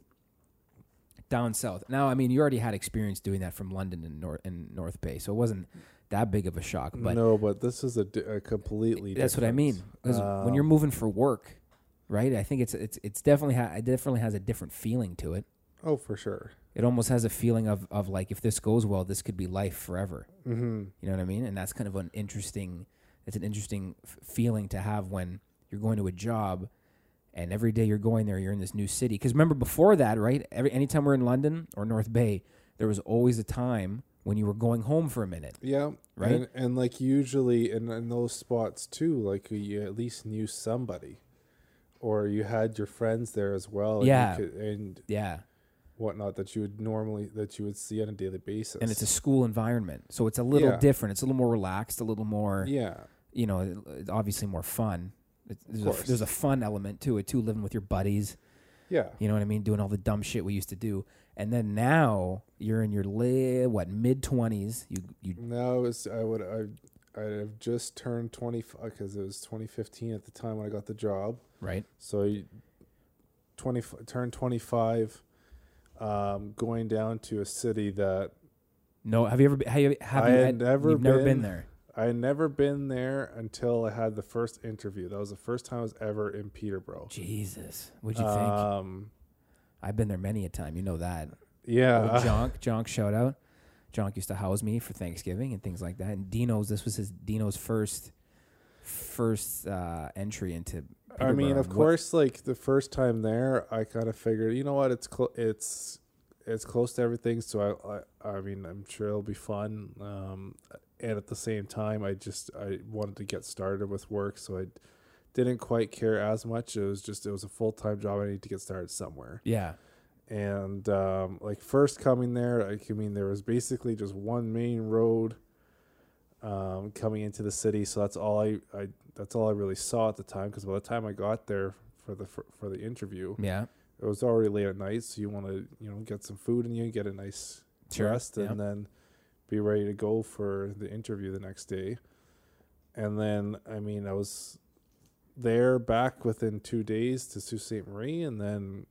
down south. Now, I mean, you already had experience doing that from London and North and North Bay, so it wasn't that big of a shock. But no, but this is a, di- a completely. that's what I mean. different, 'Cause when you're um, moving for work, right? I think it's it's it's definitely ha- it definitely has a different feeling to it. Oh, for sure. It almost has a feeling of of like if this goes well, this could be life forever. Mm-hmm. You know what I mean? And that's kind of an interesting. It's an interesting f- feeling to have when you're going to a job. And every day you're going there, you're in this new city. Because remember before that, right? Every anytime we're in London or North Bay, there was always a time when you were going home for a minute. Yeah. Right? And, and like usually in, in those spots too, like you at least knew somebody, or you had your friends there as well. And Yeah. You could, and Yeah. whatnot that you would normally that you would see on a daily basis. And it's a school environment. So it's a little Yeah. different. It's a little more relaxed, a little more, yeah. you know, it's obviously more fun. It's, there's, a, course. there's a fun element to it too, living with your buddies. Yeah. You know what I mean? Doing all the dumb shit we used to do. And then now you're in your li- what mid twenties. You you No, it was I would I I have just turned twenty because it was twenty fifteen at the time when I got the job. right? So you twenty turned twenty-five, um, going down to a city that No, have you ever been, have you, have I you had had- never you've never been been- there? I had never been there until I had the first interview. That was the first time I was ever in Peterborough. Jesus, what'd you think? Um, I've been there many a time. You know that. yeah, Old Jonk, Jonk, shout out. John used to house me for Thanksgiving and things like that. And Dino's, this was his Dino's first first uh, entry into Peterborough. I mean, of What- course, like the first time there, I kind of figured, you know what, it's clo- it's it's close to everything, so I, I I mean, I'm sure it'll be fun. Um, and at the same time, I just I wanted to get started with work, so I didn't quite care as much. It was just it was a full time job. I need to get started somewhere. Yeah. And um, like first coming there, I I mean, there was basically just one main road um, coming into the city, so that's all I, I that's all I really saw at the time. Because by the time I got there for the for, for the interview, Yeah. it was already late at night. So you want to you know get some food in you, get a nice Sure, rest, and yeah. then be ready to go for the interview the next day. And then I mean I was there back within two days to Sault Ste. Marie, and then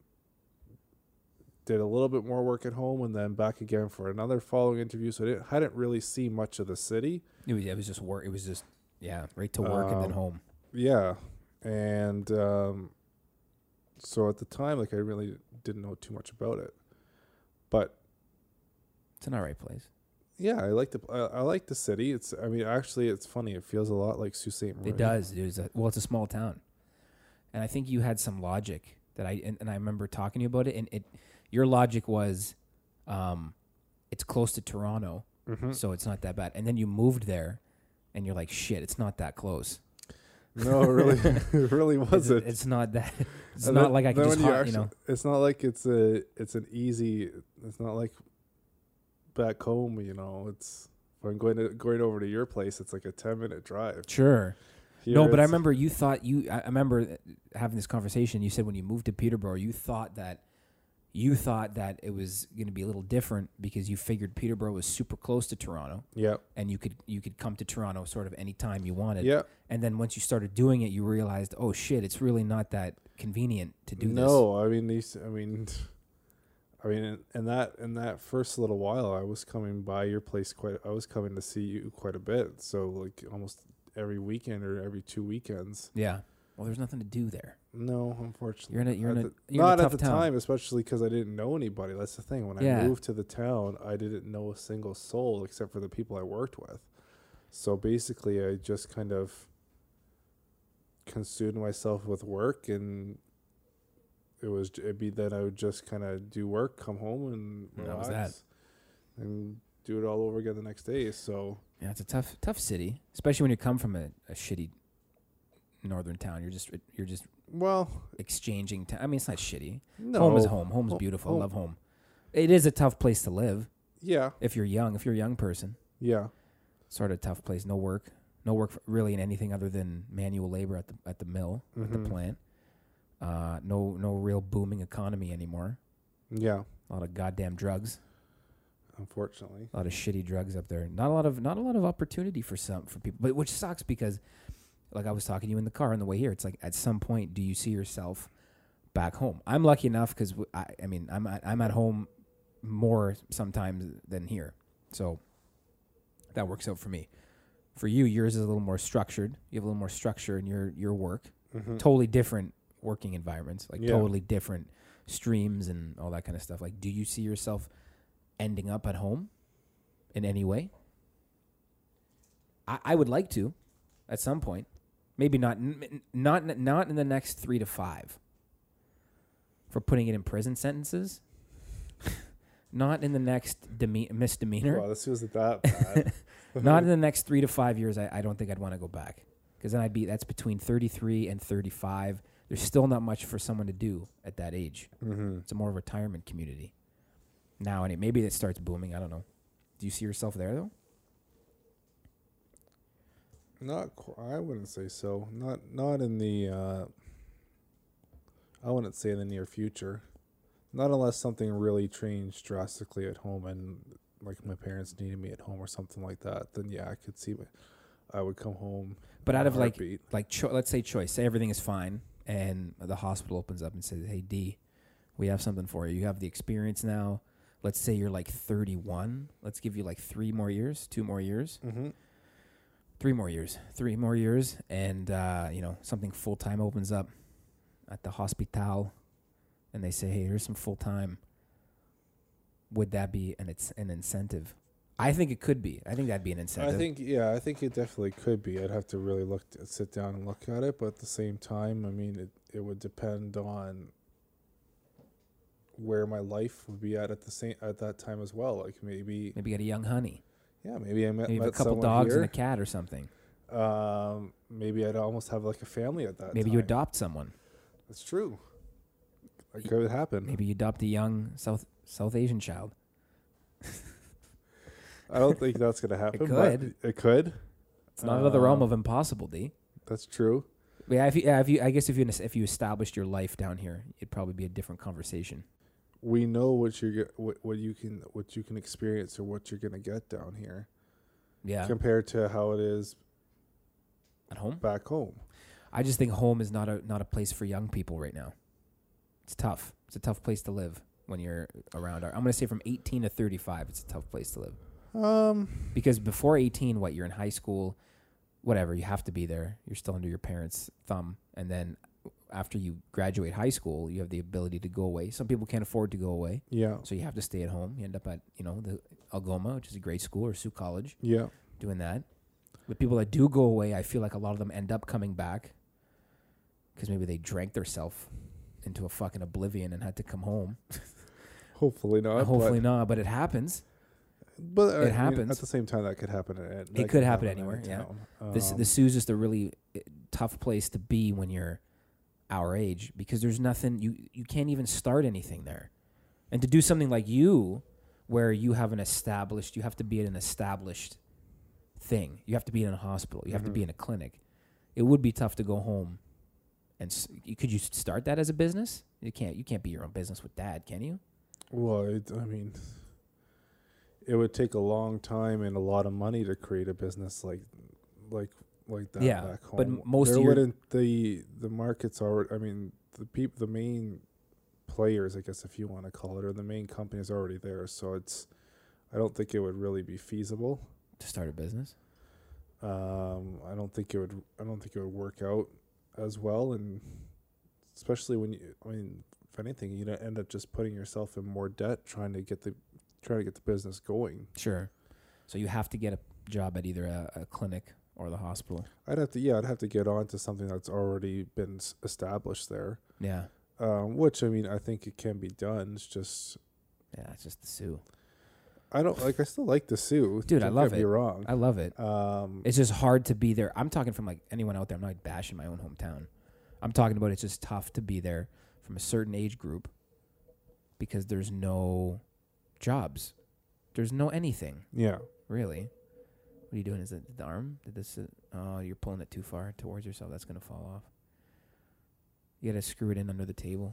did a little bit more work at home, and then back again for another following interview. So I didn't, hadn't really seen much of the city. It was, it was just work. It was just, yeah, right to work and then Um, home. Yeah. And um, so at the time, like I really didn't know too much about it. But It's an all right place. yeah, I like the I, I like the city. It's I mean actually it's funny. It feels a lot like Sault Ste. Marie. It does. It was a, well, it's a small town. And I think you had some logic that I, and, and I remember talking to you about it. And it, your logic was, um, it's close to Toronto, Mm-hmm. so it's not that bad. And then you moved there, and you're like, shit, it's not that close. No, it really, it really It's, wasn't. it's not that. It's And not then- like I can then just, when you hop, actually- you know. It's not like it's a it's an easy. It's not like back home. You know, it's when going to going over to your place. It's like a ten minute drive. Sure. Here No, but I it's- remember you thought you. I I remember having this conversation. You said when you moved to Peterborough, you thought that you thought that it was going to be a little different because you figured Peterborough was super close to Toronto, Yeah, and you could you could come to Toronto sort of any time you wanted. yeah. And then once you started doing it, you realized, oh shit, it's really not that convenient to do this. No, I mean these. I mean, I mean, in, in that in that first little while, I was coming by your place quite. I was coming to see you quite a bit. So like almost every weekend or every two weekends. Yeah. Well, there's nothing to do there. No, unfortunately, You're in a you're in At a the- you're in a not tough at the town. time, especially because I didn't know anybody. That's the thing. When Yeah. I moved to the town, I didn't know a single soul except for the people I worked with. So basically, I just kind of consumed myself with work, and it was it'd be then I would just kind of do work, come home, and And that was relax, and do it all over again the next day. So Yeah, it's a tough tough city, especially when you come from a, a shitty northern town. You're just you're just well, exchanging. T- I mean, it's not shitty. no, Home is home. Home's Ho- beautiful. I home. love home. It is a tough place to live Yeah, if you're young. If you're a young person, yeah, sort of a tough place. No work. No work for really in anything other than manual labor at the at the mill, at the Mhm. plant. Uh, no no real booming economy anymore. yeah. A lot of goddamn drugs. Unfortunately, A lot of shitty drugs up there. Not a lot of not a lot of opportunity for some for people, but which sucks because, like I was talking to you in the car on the way here, it's like at some point, do you see yourself back home? I'm lucky enough because I, I mean I'm at, I'm at home more sometimes than here, so that works out for me. For you, yours is a little more structured. You have a little more structure in your your work. mm-hmm. Totally different working environments, like Yeah. totally different streams and all that kind of stuff. Like, do you see yourself ending up at home in any way? I, I would like to, at some point. Maybe not, n- not, not in the next three to five. For putting it in prison sentences. Not in the next deme- misdemeanor. Wow, this wasn't that bad. Not in the next three to five years. I, I don't think I'd want to go back, because then I'd be that's between thirty-three and thirty-five. There's still not much for someone to do at that age. mm-hmm. It's a more retirement community now, and it, maybe it starts booming. I don't know. Do you see yourself there though? Not, qu- I wouldn't say so. Not, not in the. Uh, I wouldn't say in the near future. Not unless something really changed drastically at home, and like my parents needed me at home or something like that. Then yeah, I could see. My, I would come home. But in out a of like heartbeat. like cho- let's say choice, say everything is fine, and the hospital opens up and says, "Hey D, we have something for you. You have the experience now. Let's say you're like thirty-one. Let's give you like three more years, two more years." Mm-hmm. Three more years, three more years, and uh, you know something full time opens up at the hospital, and they say, "Hey, here's some full time." Would that be an it's an incentive? I think it could be. I think that'd be an incentive. I think, yeah, I think it definitely could be. I'd have to really look, to, sit down and look at it. But at the same time, I mean, it, it would depend on where my life would be at at the same at that time as well. Like maybe, maybe get a young honey. Yeah, maybe I met, maybe met a couple someone dogs here. and a cat or something. Um, maybe I'd almost have like a family at that. Maybe time. you adopt someone. That's true. That could happen. Maybe you adopt a young South South Asian child. I don't think that's going to happen. It could. But it could. It's not out of the realm of impossible, D. That's true. Yeah, if you, yeah, if you, I guess if you if you established your life down here, it'd probably be a different conversation. We know what you get, what, what you can, what you can experience, or what you're going to get down here. Yeah. Compared to how it is at home. Back home. I just think home is not a not a place for young people right now. It's tough. It's a tough place to live when you're around. Our, I'm going to say from eighteen to thirty-five, it's a tough place to live. Um, because before eighteen, what, you're in high school, whatever, you have to be there. You're still under your parents' thumb. And then after you graduate high school, you have the ability to go away. Some people can't afford to go away. Yeah. So you have to stay at home. You end up at, you know, the Algoma, which is a great school, or Sioux College. Yeah. Doing that. The people that do go away, I feel like a lot of them end up coming back because maybe they drank themselves into a fucking oblivion and had to come home. Hopefully not. Hopefully not, but it happens. But uh, it I happens. mean, at the same time, that could happen. At, it could happen, happen anywhere. Yeah. Um, this the Sioux's just a really tough place to be when you're our age, because there's nothing, you you can't even start anything there, and to do something like you, where you have an established, you have to be at an established thing. You have to be in a hospital. You have mm-hmm. to be in a clinic. It would be tough to go home. And s- could you start that as a business? You can't. You can't be your own business with dad, can you? Well, it, I mean, it would take a long time and a lot of money to create a business like, like, like that yeah, back home. But most there of your wouldn't the the markets are. I mean, the peop, the main players, I guess, if you want to call it, or the main companies are already there. So it's, I don't think it would really be feasible to start a business. Um, I don't think it would. I don't think it would work out as well, and especially when you. I mean, if anything, you end up just putting yourself in more debt trying to get the, trying to get the business going. Sure. So you have to get a job at either a, a clinic or the hospital. I'd have to. Yeah, I'd have to get on to something that's already been s- established there. Yeah. Um, which I mean, I think it can be done. It's just. Yeah, it's just the Sioux. I don't like. I still like the Sioux, dude. I love it. You're wrong. I love it. Um, it's just hard to be there. I'm talking from like anyone out there. I'm not bashing my own hometown. I'm talking about it's just tough to be there from a certain age group because there's no jobs. There's no anything. Yeah. Really. What are you doing? Is it the arm? Did this? Uh, oh, you're pulling it too far towards yourself. That's gonna fall off. You gotta screw it in under the table.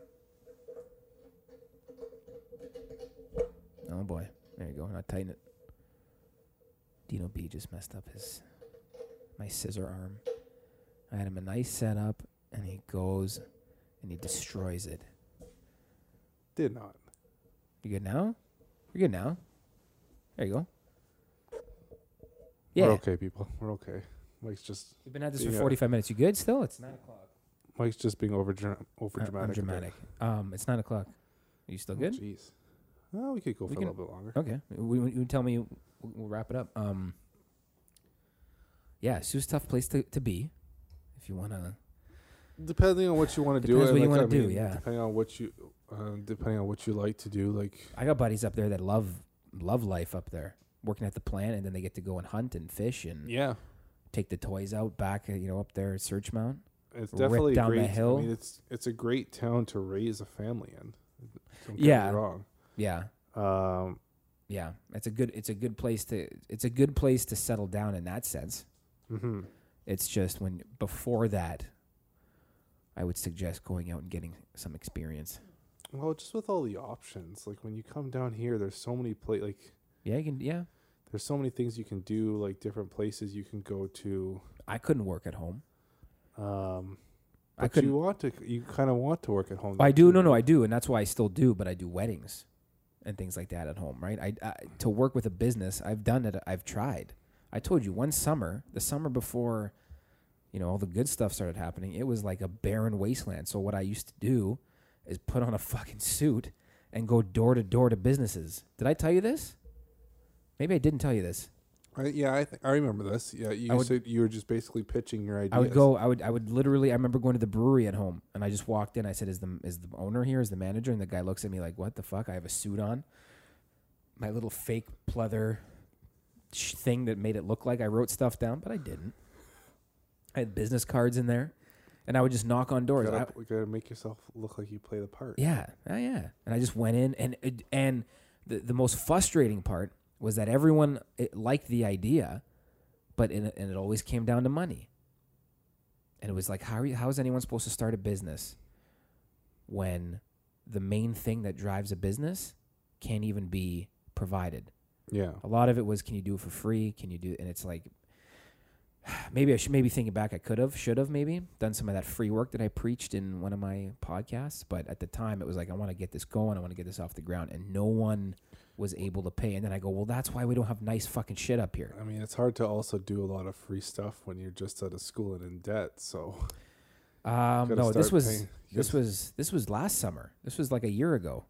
Oh boy. There you go. Now tighten it. Dino B just messed up his my scissor arm. I had him a nice setup, and he goes and he destroys it. Did not. You good now? You're good now. There you go. Yeah. We're okay, people. We're okay. Mike's just. We've been at this for forty-five minutes. You good still? It's nine o'clock. Mike's just being over over uh, dramatic. Dramatic. Um, it's nine o'clock. Are you still good? Jeez. Oh, oh, we could go we for can, a little bit longer. Okay. We, we, you tell me. We'll, we'll wrap it up. Um. Yeah, Sioux's tough place to, to be. If you want to. Depending on what you want to do. Depends what like you want to I do, mean, yeah. Depending on what you, uh, depending on what you like to do, like. I got buddies up there that love love life up there, working at the plant, and then they get to go and hunt and fish and yeah, take the toys out back, you know, up there at Searchmount. It's definitely down great. the hill. I mean, it's it's a great town to raise a family in. Don't get yeah, me wrong. Yeah. Um. Yeah, it's a good. It's a good place to. It's a good place to settle down in that sense. Mm-hmm. It's just when before that, I would suggest going out and getting some experience. Well, just with all the options, like when you come down here, there's so many pla- like. Yeah, you can. Yeah. There's so many things you can do, like different places you can go to. I couldn't work at home. Um, I but you want to. You kind of want to work at home. I do. No, no, I do, and that's why I still do. But I do weddings and things like that at home, right? I, I to work with a business, I've done it. I've tried. I told you one summer, the summer before, you know, all the good stuff started happening, it was like a barren wasteland. So what I used to do is put on a fucking suit and go door to door to businesses. Did I tell you this? Maybe I didn't tell you this. I, yeah, I think I remember this. Yeah, you would, said you were just basically pitching your ideas. I would go. I would. I would literally. I remember going to the brewery at home, and I just walked in. I said, "Is the is the owner here? Is the manager?" And the guy looks at me like, "What the fuck?" I have a suit on, my little fake pleather sh- thing that made it look like I wrote stuff down, but I didn't. I had business cards in there, and I would just knock on doors. You gotta, I, you gotta make yourself look like you play the part. Yeah, oh, yeah. And I just went in, and and the the most frustrating part was that everyone it, liked the idea. But in, and it always came down to money. And it was like, how are you, how is anyone supposed to start a business when the main thing that drives a business can't even be provided? Yeah. A lot of it was, can you do it for free? Can you do? And it's like, maybe I should maybe thinking back, I could have, should have maybe done some of that free work that I preached in one of my podcasts. But at the time, it was like, I want to get this going. I want to get this off the ground, and no one was able to pay. And then I go, well, that's why we don't have nice fucking shit up here. I mean, it's hard to also do a lot of free stuff when you're just out of school and in debt. So, um, no, this was paying. this was this was last summer. This was like a year ago.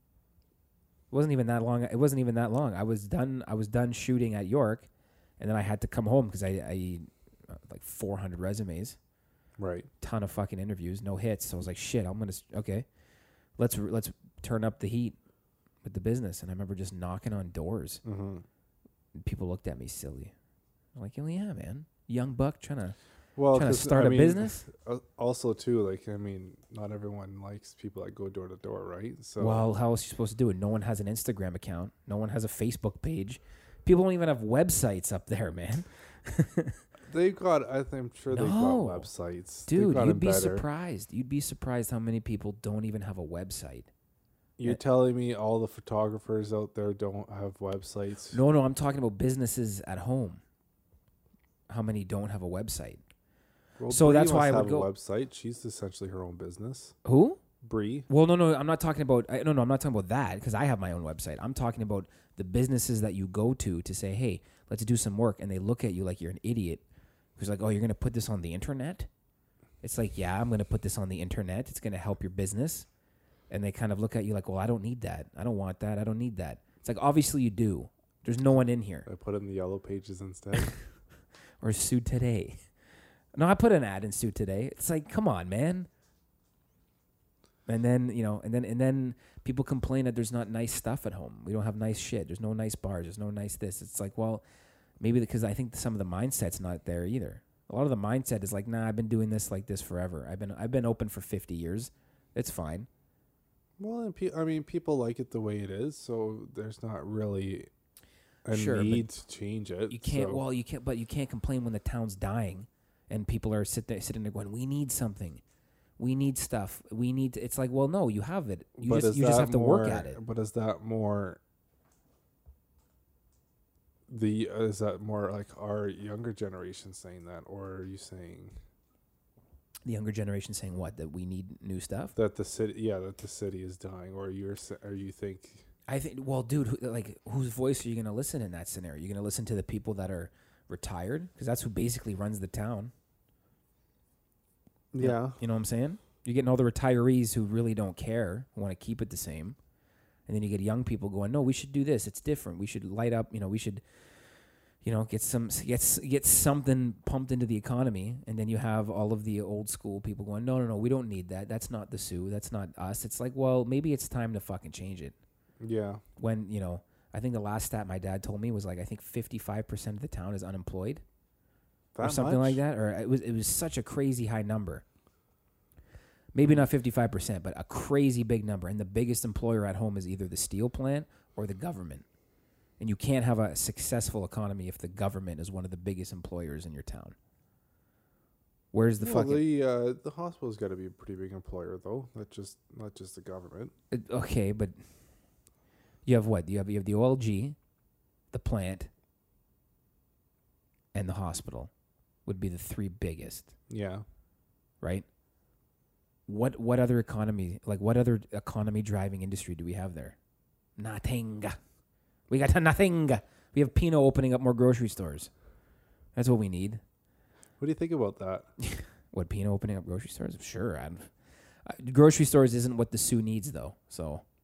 It wasn't even that long. It wasn't even that long. I was done. I was done shooting at York, and then I had to come home because I, I uh, like four hundred resumes, right? Ton of fucking interviews, no hits. So I was like, shit. I'm gonna okay. Let's let's turn up the heat with the business. And I remember just knocking on doors. Mm-hmm. People looked at me silly. I'm like, oh, yeah, man, young buck trying to well, trying to start I a mean, business. Also, too, like I mean, not everyone likes people that go door to door, right? So, well, how else are you supposed to do it? No one has an Instagram account. No one has a Facebook page. People don't even have websites up there, man. They've got. I think, I'm sure no. they've got websites, dude. You'd be better. surprised. You'd be surprised how many people don't even have a website. You're it, telling me all the photographers out there don't have websites? No, no. I'm talking about businesses at home. How many don't have a website? Well, so Bree that's why I have would go. A website. She's essentially her own business. Who? Bree. Well, no, no. I'm not talking about. I, no, no. I'm not talking about that because I have my own website. I'm talking about the businesses that you go to to say, "Hey, let's do some work," and they look at you like you're an idiot. Who's like, "Oh, you're going to put this on the internet?" It's like, "Yeah, I'm going to put this on the internet. It's going to help your business." And they kind of look at you like, well, I don't need that. I don't want that. I don't need that. It's like, obviously you do. There's no one in here. I put it in the yellow pages instead. Or Suit Today. No, I put an ad in Suit Today. It's like, come on, man. And then, you know, and then and then people complain that there's not nice stuff at home. We don't have nice shit. There's no nice bars. There's no nice this. It's like, well, maybe because I think some of the mindset's not there either. A lot of the mindset is like, nah, I've been doing this like this forever. I've been I've been open for fifty years. It's fine. Well, and pe- I mean, people like it the way it is, so there's not really a sure, need to change it. You can't. So. Well, you can't. But you can't complain when the town's dying, and people are sit there, sitting there going, "We need something, we need stuff, we need." To, it's like, well, no, you have it. You but just you just have to more, work at it. But is that more? The uh, is that more like our younger generation saying that, or are you saying? The younger generation saying what? That we need new stuff? That the city, yeah, that the city is dying, or you're, or you think? I think. Well, dude, who, like, whose voice are you going to listen in that scenario? You're going to listen to the people that are retired because that's who basically runs the town. Yeah, you know, you know what I'm saying? You're getting all the retirees who really don't care, who want to keep it the same, and then you get young people going, "No, we should do this. It's different. We should light up. You know, we should." You know, get some get get something pumped into the economy, and then you have all of the old school people going, no, no, no, we don't need that. That's not the Sioux. That's not us. It's like, well, maybe it's time to fucking change it. Yeah. When you know, I think the last stat my dad told me was like, I think fifty-five percent of the town is unemployed, that or something much? like that, or it was it was such a crazy high number. Maybe not fifty-five percent, but a crazy big number. And the biggest employer at home is either the steel plant or the government. And you can't have a successful economy if the government is one of the biggest employers in your town. Where's the well, fucking... The, uh, the hospital's got to be a pretty big employer, though. Not just not just the government. It, okay, but you have what? You have, you have the O L G, the plant, and the hospital would be the three biggest. Yeah. Right? What what other economy, like what other economy driving industry do we have there? Nothing. We got nothing. We have Pinot opening up more grocery stores. That's what we need. What do you think about that? What, Pinot opening up grocery stores? Sure. I'm, uh, grocery stores isn't what the Sioux needs, though. So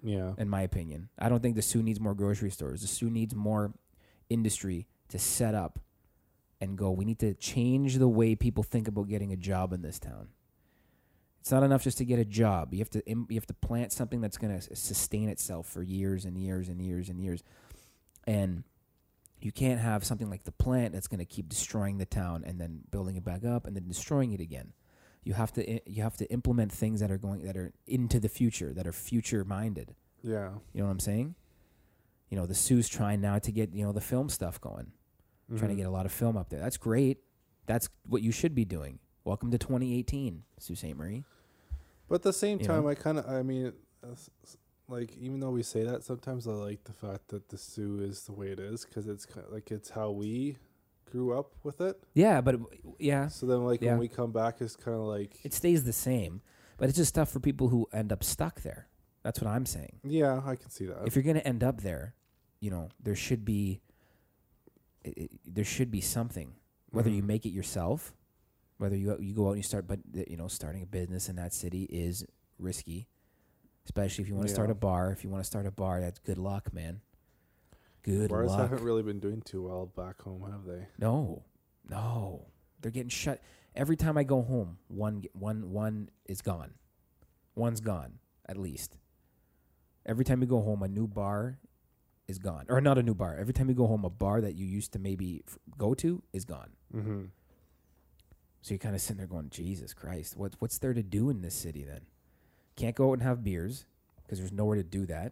Yeah. in my opinion. I don't think the Sioux needs more grocery stores. The Sioux needs more industry to set up and go, we need to change the way people think about getting a job in this town. It's not enough just to get a job. You have to you have to plant something that's going to sustain itself for years and years and years and years. And you can't have something like the plant that's going to keep destroying the town and then building it back up and then destroying it again. You have to you have to implement things that are going that are into the future, that are future minded. Yeah. You know what I'm saying? You know, the Sioux's trying now to get, you know, the film stuff going. Mm-hmm. Trying to get a lot of film up there. That's great. That's what you should be doing. Welcome to twenty eighteen, Sault Ste. Marie. But at the same You time, know? I kind of, I mean, uh, s- s- like, even though we say that, sometimes I like the fact that the Sioux is the way it is because it's kind of like it's how we grew up with it. Yeah, but yeah, So then, like, Yeah. when we come back, it's kind of like, it stays the same. But it's just tough for people who end up stuck there. That's what I'm saying. yeah, I can see that. If you're going to end up there, you know, there should be it, it, there should be something. Whether you Mhm. make it yourself, whether you you go out and you start, but uh, you know, starting a business in that city is risky, especially if you want to start Yeah. a bar. If you want to start a bar, that's good luck, man. Good Bars luck. haven't really been doing too well back home, have they? No, no, they're getting shut. Every time I go home, one ge- one one is gone. One's gone at least. Every time you go home, a new bar is gone, or not a new bar. Every time you go home, a bar that you used to maybe f- go to is gone. Mm-hmm. So you're kind of sitting there going, Jesus Christ, what what's there to do in this city then? Can't go out and have beers because there's nowhere to do that.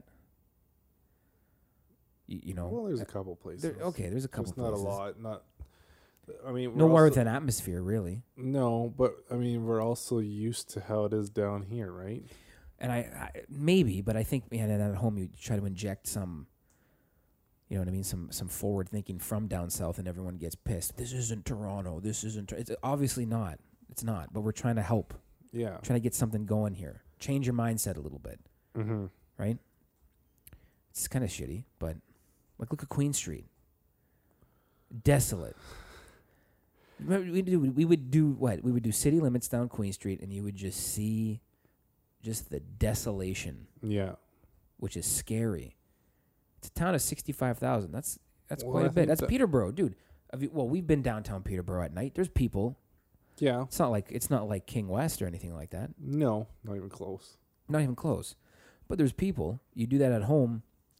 You, you know, Well, there's uh, a couple places. there, okay, there's a couple. There's not places. a lot. Not. I mean, we're Nowhere also- with an atmosphere, really. No, but I mean, we're also used to how it is down here, right? And I, I maybe, but I think man, and at home you try to inject some, you know what I mean, some some forward thinking from down south, and everyone gets pissed. This isn't Toronto. This isn't. It's obviously not. It's not. But we're trying to help, Yeah. trying to get something going here. Change your mindset a little bit, Mm-hmm. right? It's kind of shitty, but like look at Queen Street, desolate. Remember, we do we would do what we would do city limits down Queen Street, and you would just see, just the desolation, Yeah. which is scary. It's a town of sixty-five thousand. That's that's Well, quite I a bit. think That's that- Peterborough, dude. Have you, well, we've been downtown Peterborough at night. There's people. Yeah. It's not like it's not like King West or anything like that. No, not even close. Not even close. But there's people. You do that at home,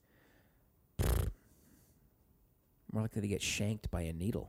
more likely to get shanked by a needle.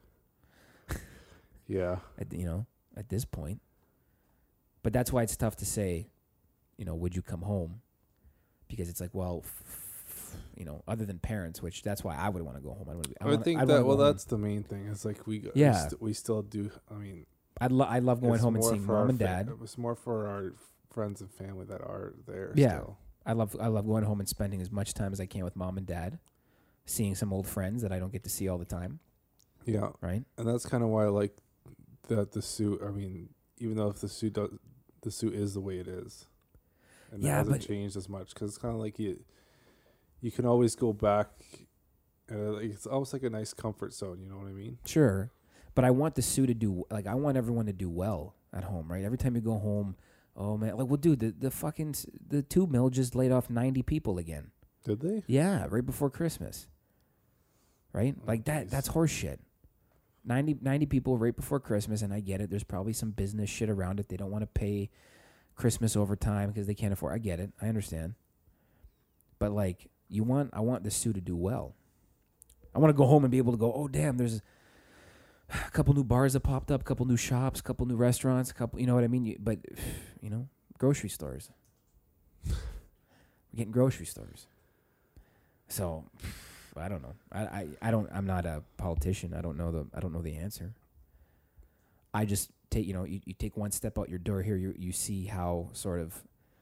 Yeah. At, you know, at this point. But that's why it's tough to say, you know, would you come home? Because it's like, well, f- f- you know, other than parents, which that's why I would want to go home. I, would, I, wanna- think I'd that wanna well, go home. that's the main thing. It's like we, Yeah. we, st- we still do. I mean, I'd lo- I love going it's home and more seeing for mom our and fa- dad. It was more for our friends and family that are there. Yeah. Still. I love I love going home and spending as much time as I can with mom and dad, seeing some old friends that I don't get to see all the time. Yeah. Right? And that's kind of why I like that the suit. I mean, even though if the suit does, the suit is the way it is, and Yeah, it hasn't but- changed as much because it's kind of like you, you can always go back, and like, it's almost like a nice comfort zone. You know what I mean? Sure, but I want the Sioux to do like I want everyone to do well at home. Right? Every time you go home, oh man, like well, dude, the the fucking s- the tube mill just laid off ninety people again. Did they? Yeah, right before Christmas. Right? Oh, Like that jeez. that's horse shit. ninety, ninety people right before Christmas, and I get it. There's probably some business shit around it. They don't want to pay Christmas overtime because they can't afford. I get it. I understand. But like, you want, I want the Sioux to do well. I want to go home and be able to go, oh damn, there's a couple new bars that popped up, a couple new shops, a couple new restaurants, a couple, you know what I mean? You, but you know, grocery stores. We're getting grocery stores. So. I don't know. I, I, I don't. I'm not a politician. I don't know the. I don't know the answer. I just take. You know. You, you take one step out your door here. You you see how sort of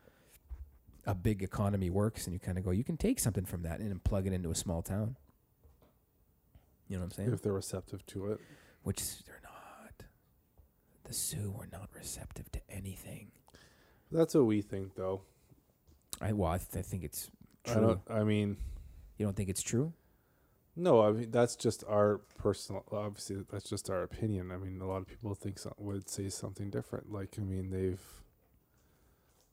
a big economy works, and you kind of go. You can take something from that and then plug it into a small town. You know what I'm saying? If they're receptive to it. Which they're not. The Sioux are not receptive to anything. That's what we think, though. I well, I, th- I think it's I true. don't. I mean, You don't think it's true? no. I mean, that's just our personal. Obviously, that's just our opinion. I mean, a lot of people think some, would say something different. Like, I mean, they've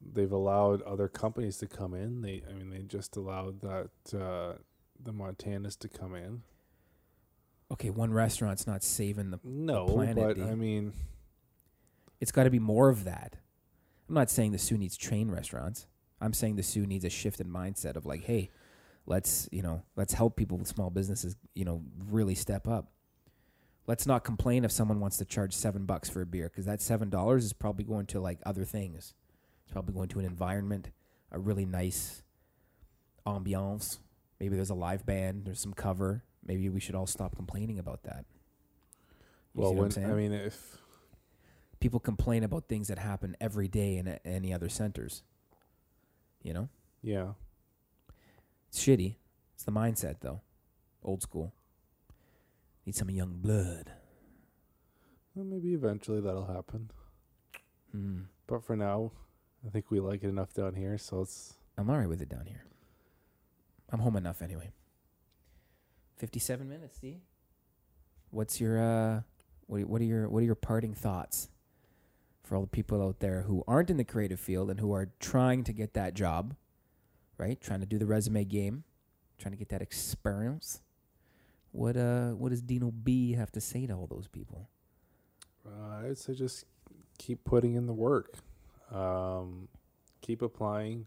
they've allowed other companies to come in. They, I mean, they just allowed that uh, the Montanas to come in. Okay, one restaurant's not saving the, No, the planet. but D. I mean, it's got to be more of that. I'm not saying the Sioux needs chain restaurants. I'm saying the Sioux needs a shift in mindset of like, hey, let's, you know, let's help people with small businesses, you know, really step up. Let's not complain if someone wants to charge seven bucks for a beer, because that seven dollars is probably going to like other things. It's probably going to an environment, a really nice ambiance. Maybe there's a live band, there's some cover. Maybe we should all stop complaining about that. You well, see what when, I'm saying? I mean, if people complain about things that happen every day in a, any other centers, you know, yeah, it's shitty. It's the mindset, though. Old school. Need some young blood. well, maybe eventually that'll happen. Mm. But for now, I think we like it enough down here, so it's. I'm all right with it down here. I'm home enough anyway. fifty-seven minutes, see? What's your uh what are, what are your what are your parting thoughts for all the people out there who aren't in the creative field and who are trying to get that job, right? Trying to do the resume game, trying to get that experience. What uh what does Dino B have to say to all those people? Uh, I'd say just keep putting in the work. Um, keep applying.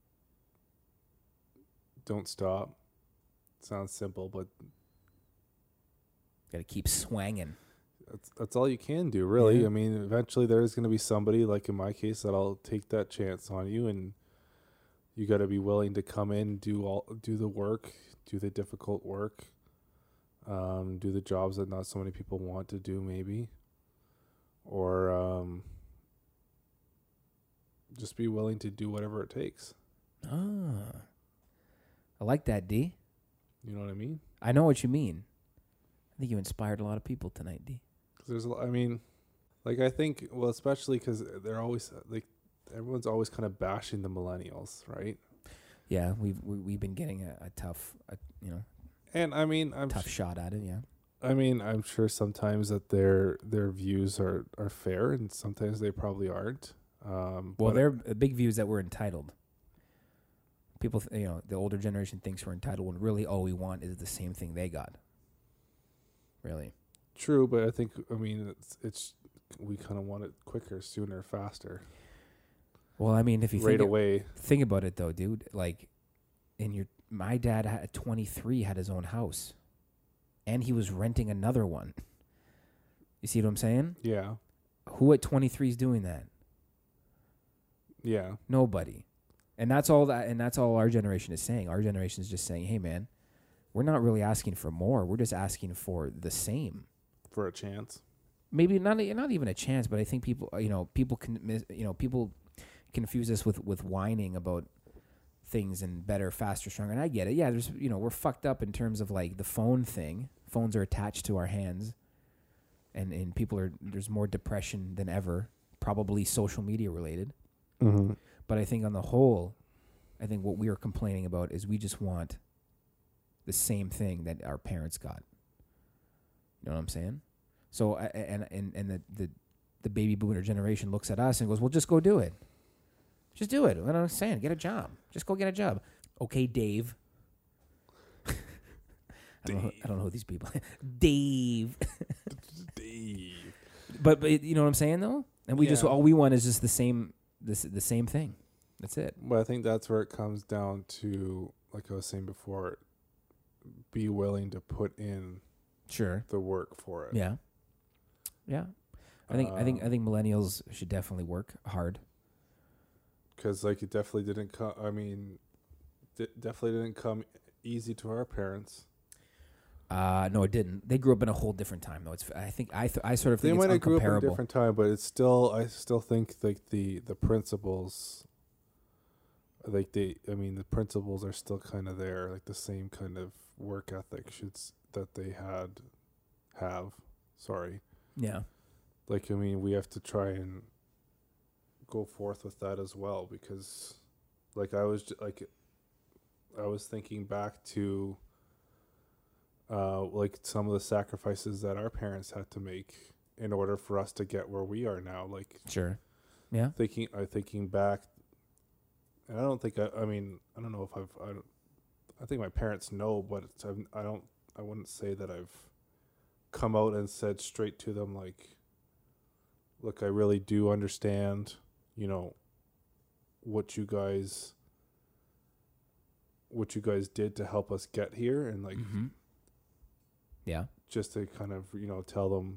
Don't stop. Sounds simple, but Got to keep swanging. that's that's all you can do, really. Yeah. I mean, eventually there is going to be somebody, like in my case, that'll take that chance on you, and you got to be willing to come in, do all, do the work, do the difficult work, um, do the jobs that not so many people want to do, maybe, or um, just be willing to do whatever it takes. Ah. I like that, D. You know what I mean? I know what you mean. I think you inspired a lot of people tonight, D. 'Cause there's, a lo- I mean, like I think, well, especially because they're always like, everyone's always kind of bashing the millennials, right? Yeah, we've we, we've been getting a, a tough, a, you know, And I mean, I'm tough sh- shot at it. Yeah. I mean, I'm sure sometimes that their their views are, are fair, and sometimes they probably aren't. Um, Well, but- they're a big views that we're entitled. People, th- you know, the older generation thinks we're entitled when really all we want is the same thing they got. Really. true, but I think I mean it's it's we kind of want it quicker, sooner, faster, Well, I mean, if you right think, it- away. think about it, though, dude, like, in your, my dad had, at twenty-three had his own house, and he was renting another one. You see what I'm saying? Yeah, Who at twenty-three is doing that? yeah, Nobody. And that's all that, and that's all our generation is saying. Our generation is just saying, hey, man, we're not really asking for more. We're just asking for the same. for a chance. Maybe not, not even a chance, but I think people, you know, people can, mis- you know, people confuse us with, with whining about things and better, faster, stronger. And I get it. Yeah, there's, you know, we're fucked up in terms of like the phone thing. Phones are attached to our hands, and, and people are, there's more depression than ever, probably social media related. Mm-hmm. But I think on the whole, I think what we are complaining about is we just want the same thing that our parents got. You know what I'm saying? So, I- and and and the, the the baby boomer generation looks at us and goes, "Well, just go do it. Just do it." What I'm saying, get a job. Just go get a job. Okay, Dave. I, don't know, who- I don't know who these people. Dave. Dave. But but you know what I'm saying though, and we just Yeah. all we want is just the same this the same thing. That's it. Well, I think that's where it comes down to, like I was saying before, be willing to put in Sure. the work for it. Yeah. Yeah. I think I think I Um, think millennials should definitely work hard. Because like it definitely didn't come. I mean, d- definitely didn't come easy to our parents. Uh no, it didn't. They grew up in a whole different time though. It's I think I th- I sort of They think might it's have grew up in a uncomparable. different time, but it's still. I still think like the the principles. Like they, I mean, the principles are still kind of there. Like the same kind of work ethic should s- that they had, have. Sorry. Yeah. Like I mean, we have to try and go forth with that as well, because, like I was j- like, I was thinking back to. Uh, like some of the sacrifices that our parents had to make in order for us to get where we are now. Like Sure. Yeah. thinking, I thinking back And I don't think I. I mean, I don't know if I've. I, don't, I think my parents know, but it's, I've, I don't. I wouldn't say that I've come out and said straight to them like, "Look, I really do understand. You know, what you guys, what you guys did to help us get here, and like, Mm-hmm. Yeah. just to kind of you know tell them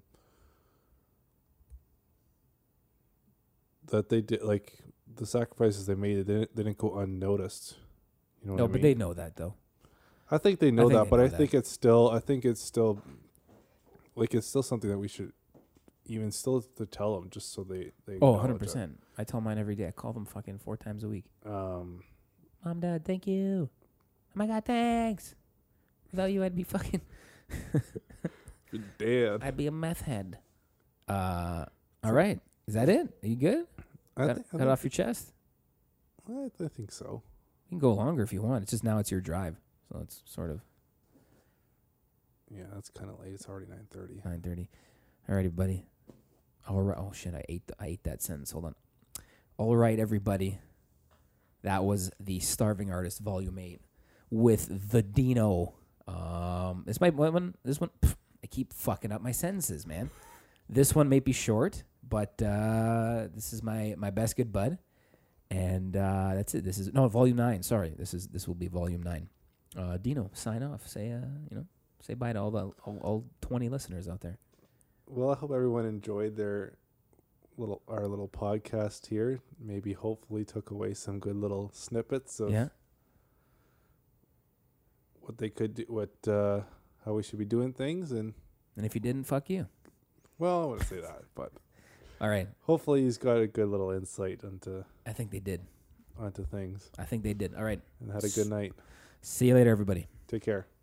that they did like the sacrifices they made. They didn't, they didn't go unnoticed. You know what No, I but mean? they know that though. I think they know think that, they but know I that. think it's still. I think it's still. Like it's still something that we should even still to tell them just so they they. Oh, acknowledge one hundred it. percent. I tell mine every day. I call them fucking four times a week. Um, Mom, Dad, thank you. Oh my God, thanks. Without you, I'd be fucking. you're dead. I'd be a meth head. Uh, all right. Is that it? Are you good? I, Got, think, I, got it off your chest? think, I, I think so. You can go longer if you want. It's just now it's your drive. So it's sort of Yeah, that's kind of late. It's already nine thirty. nine thirty. All righty, buddy. All right. Oh, shit. I ate, the, I ate that sentence. Hold on. All right, everybody. That was the Starving Artist Volume eight with the Dino. Um, this might one. This one. Pff, I keep fucking up my sentences, man. This one may be short, but uh, this is my, my best good bud, and uh, that's it. This is no volume nine. Sorry, this is this will be volume nine. Uh, Dino, sign off. Say uh, you know, say bye to all the all, all twenty listeners out there. Well, I hope everyone enjoyed their little our little podcast here. Maybe hopefully took away some good little snippets of Yeah. what they could do, what uh, how we should be doing things, and And if you didn't, fuck you. well, I wouldn't say that, but All right. hopefully he's got a good little insight into I think they did. onto things I think they did. All right. and had a good night. See you later, everybody. Take care.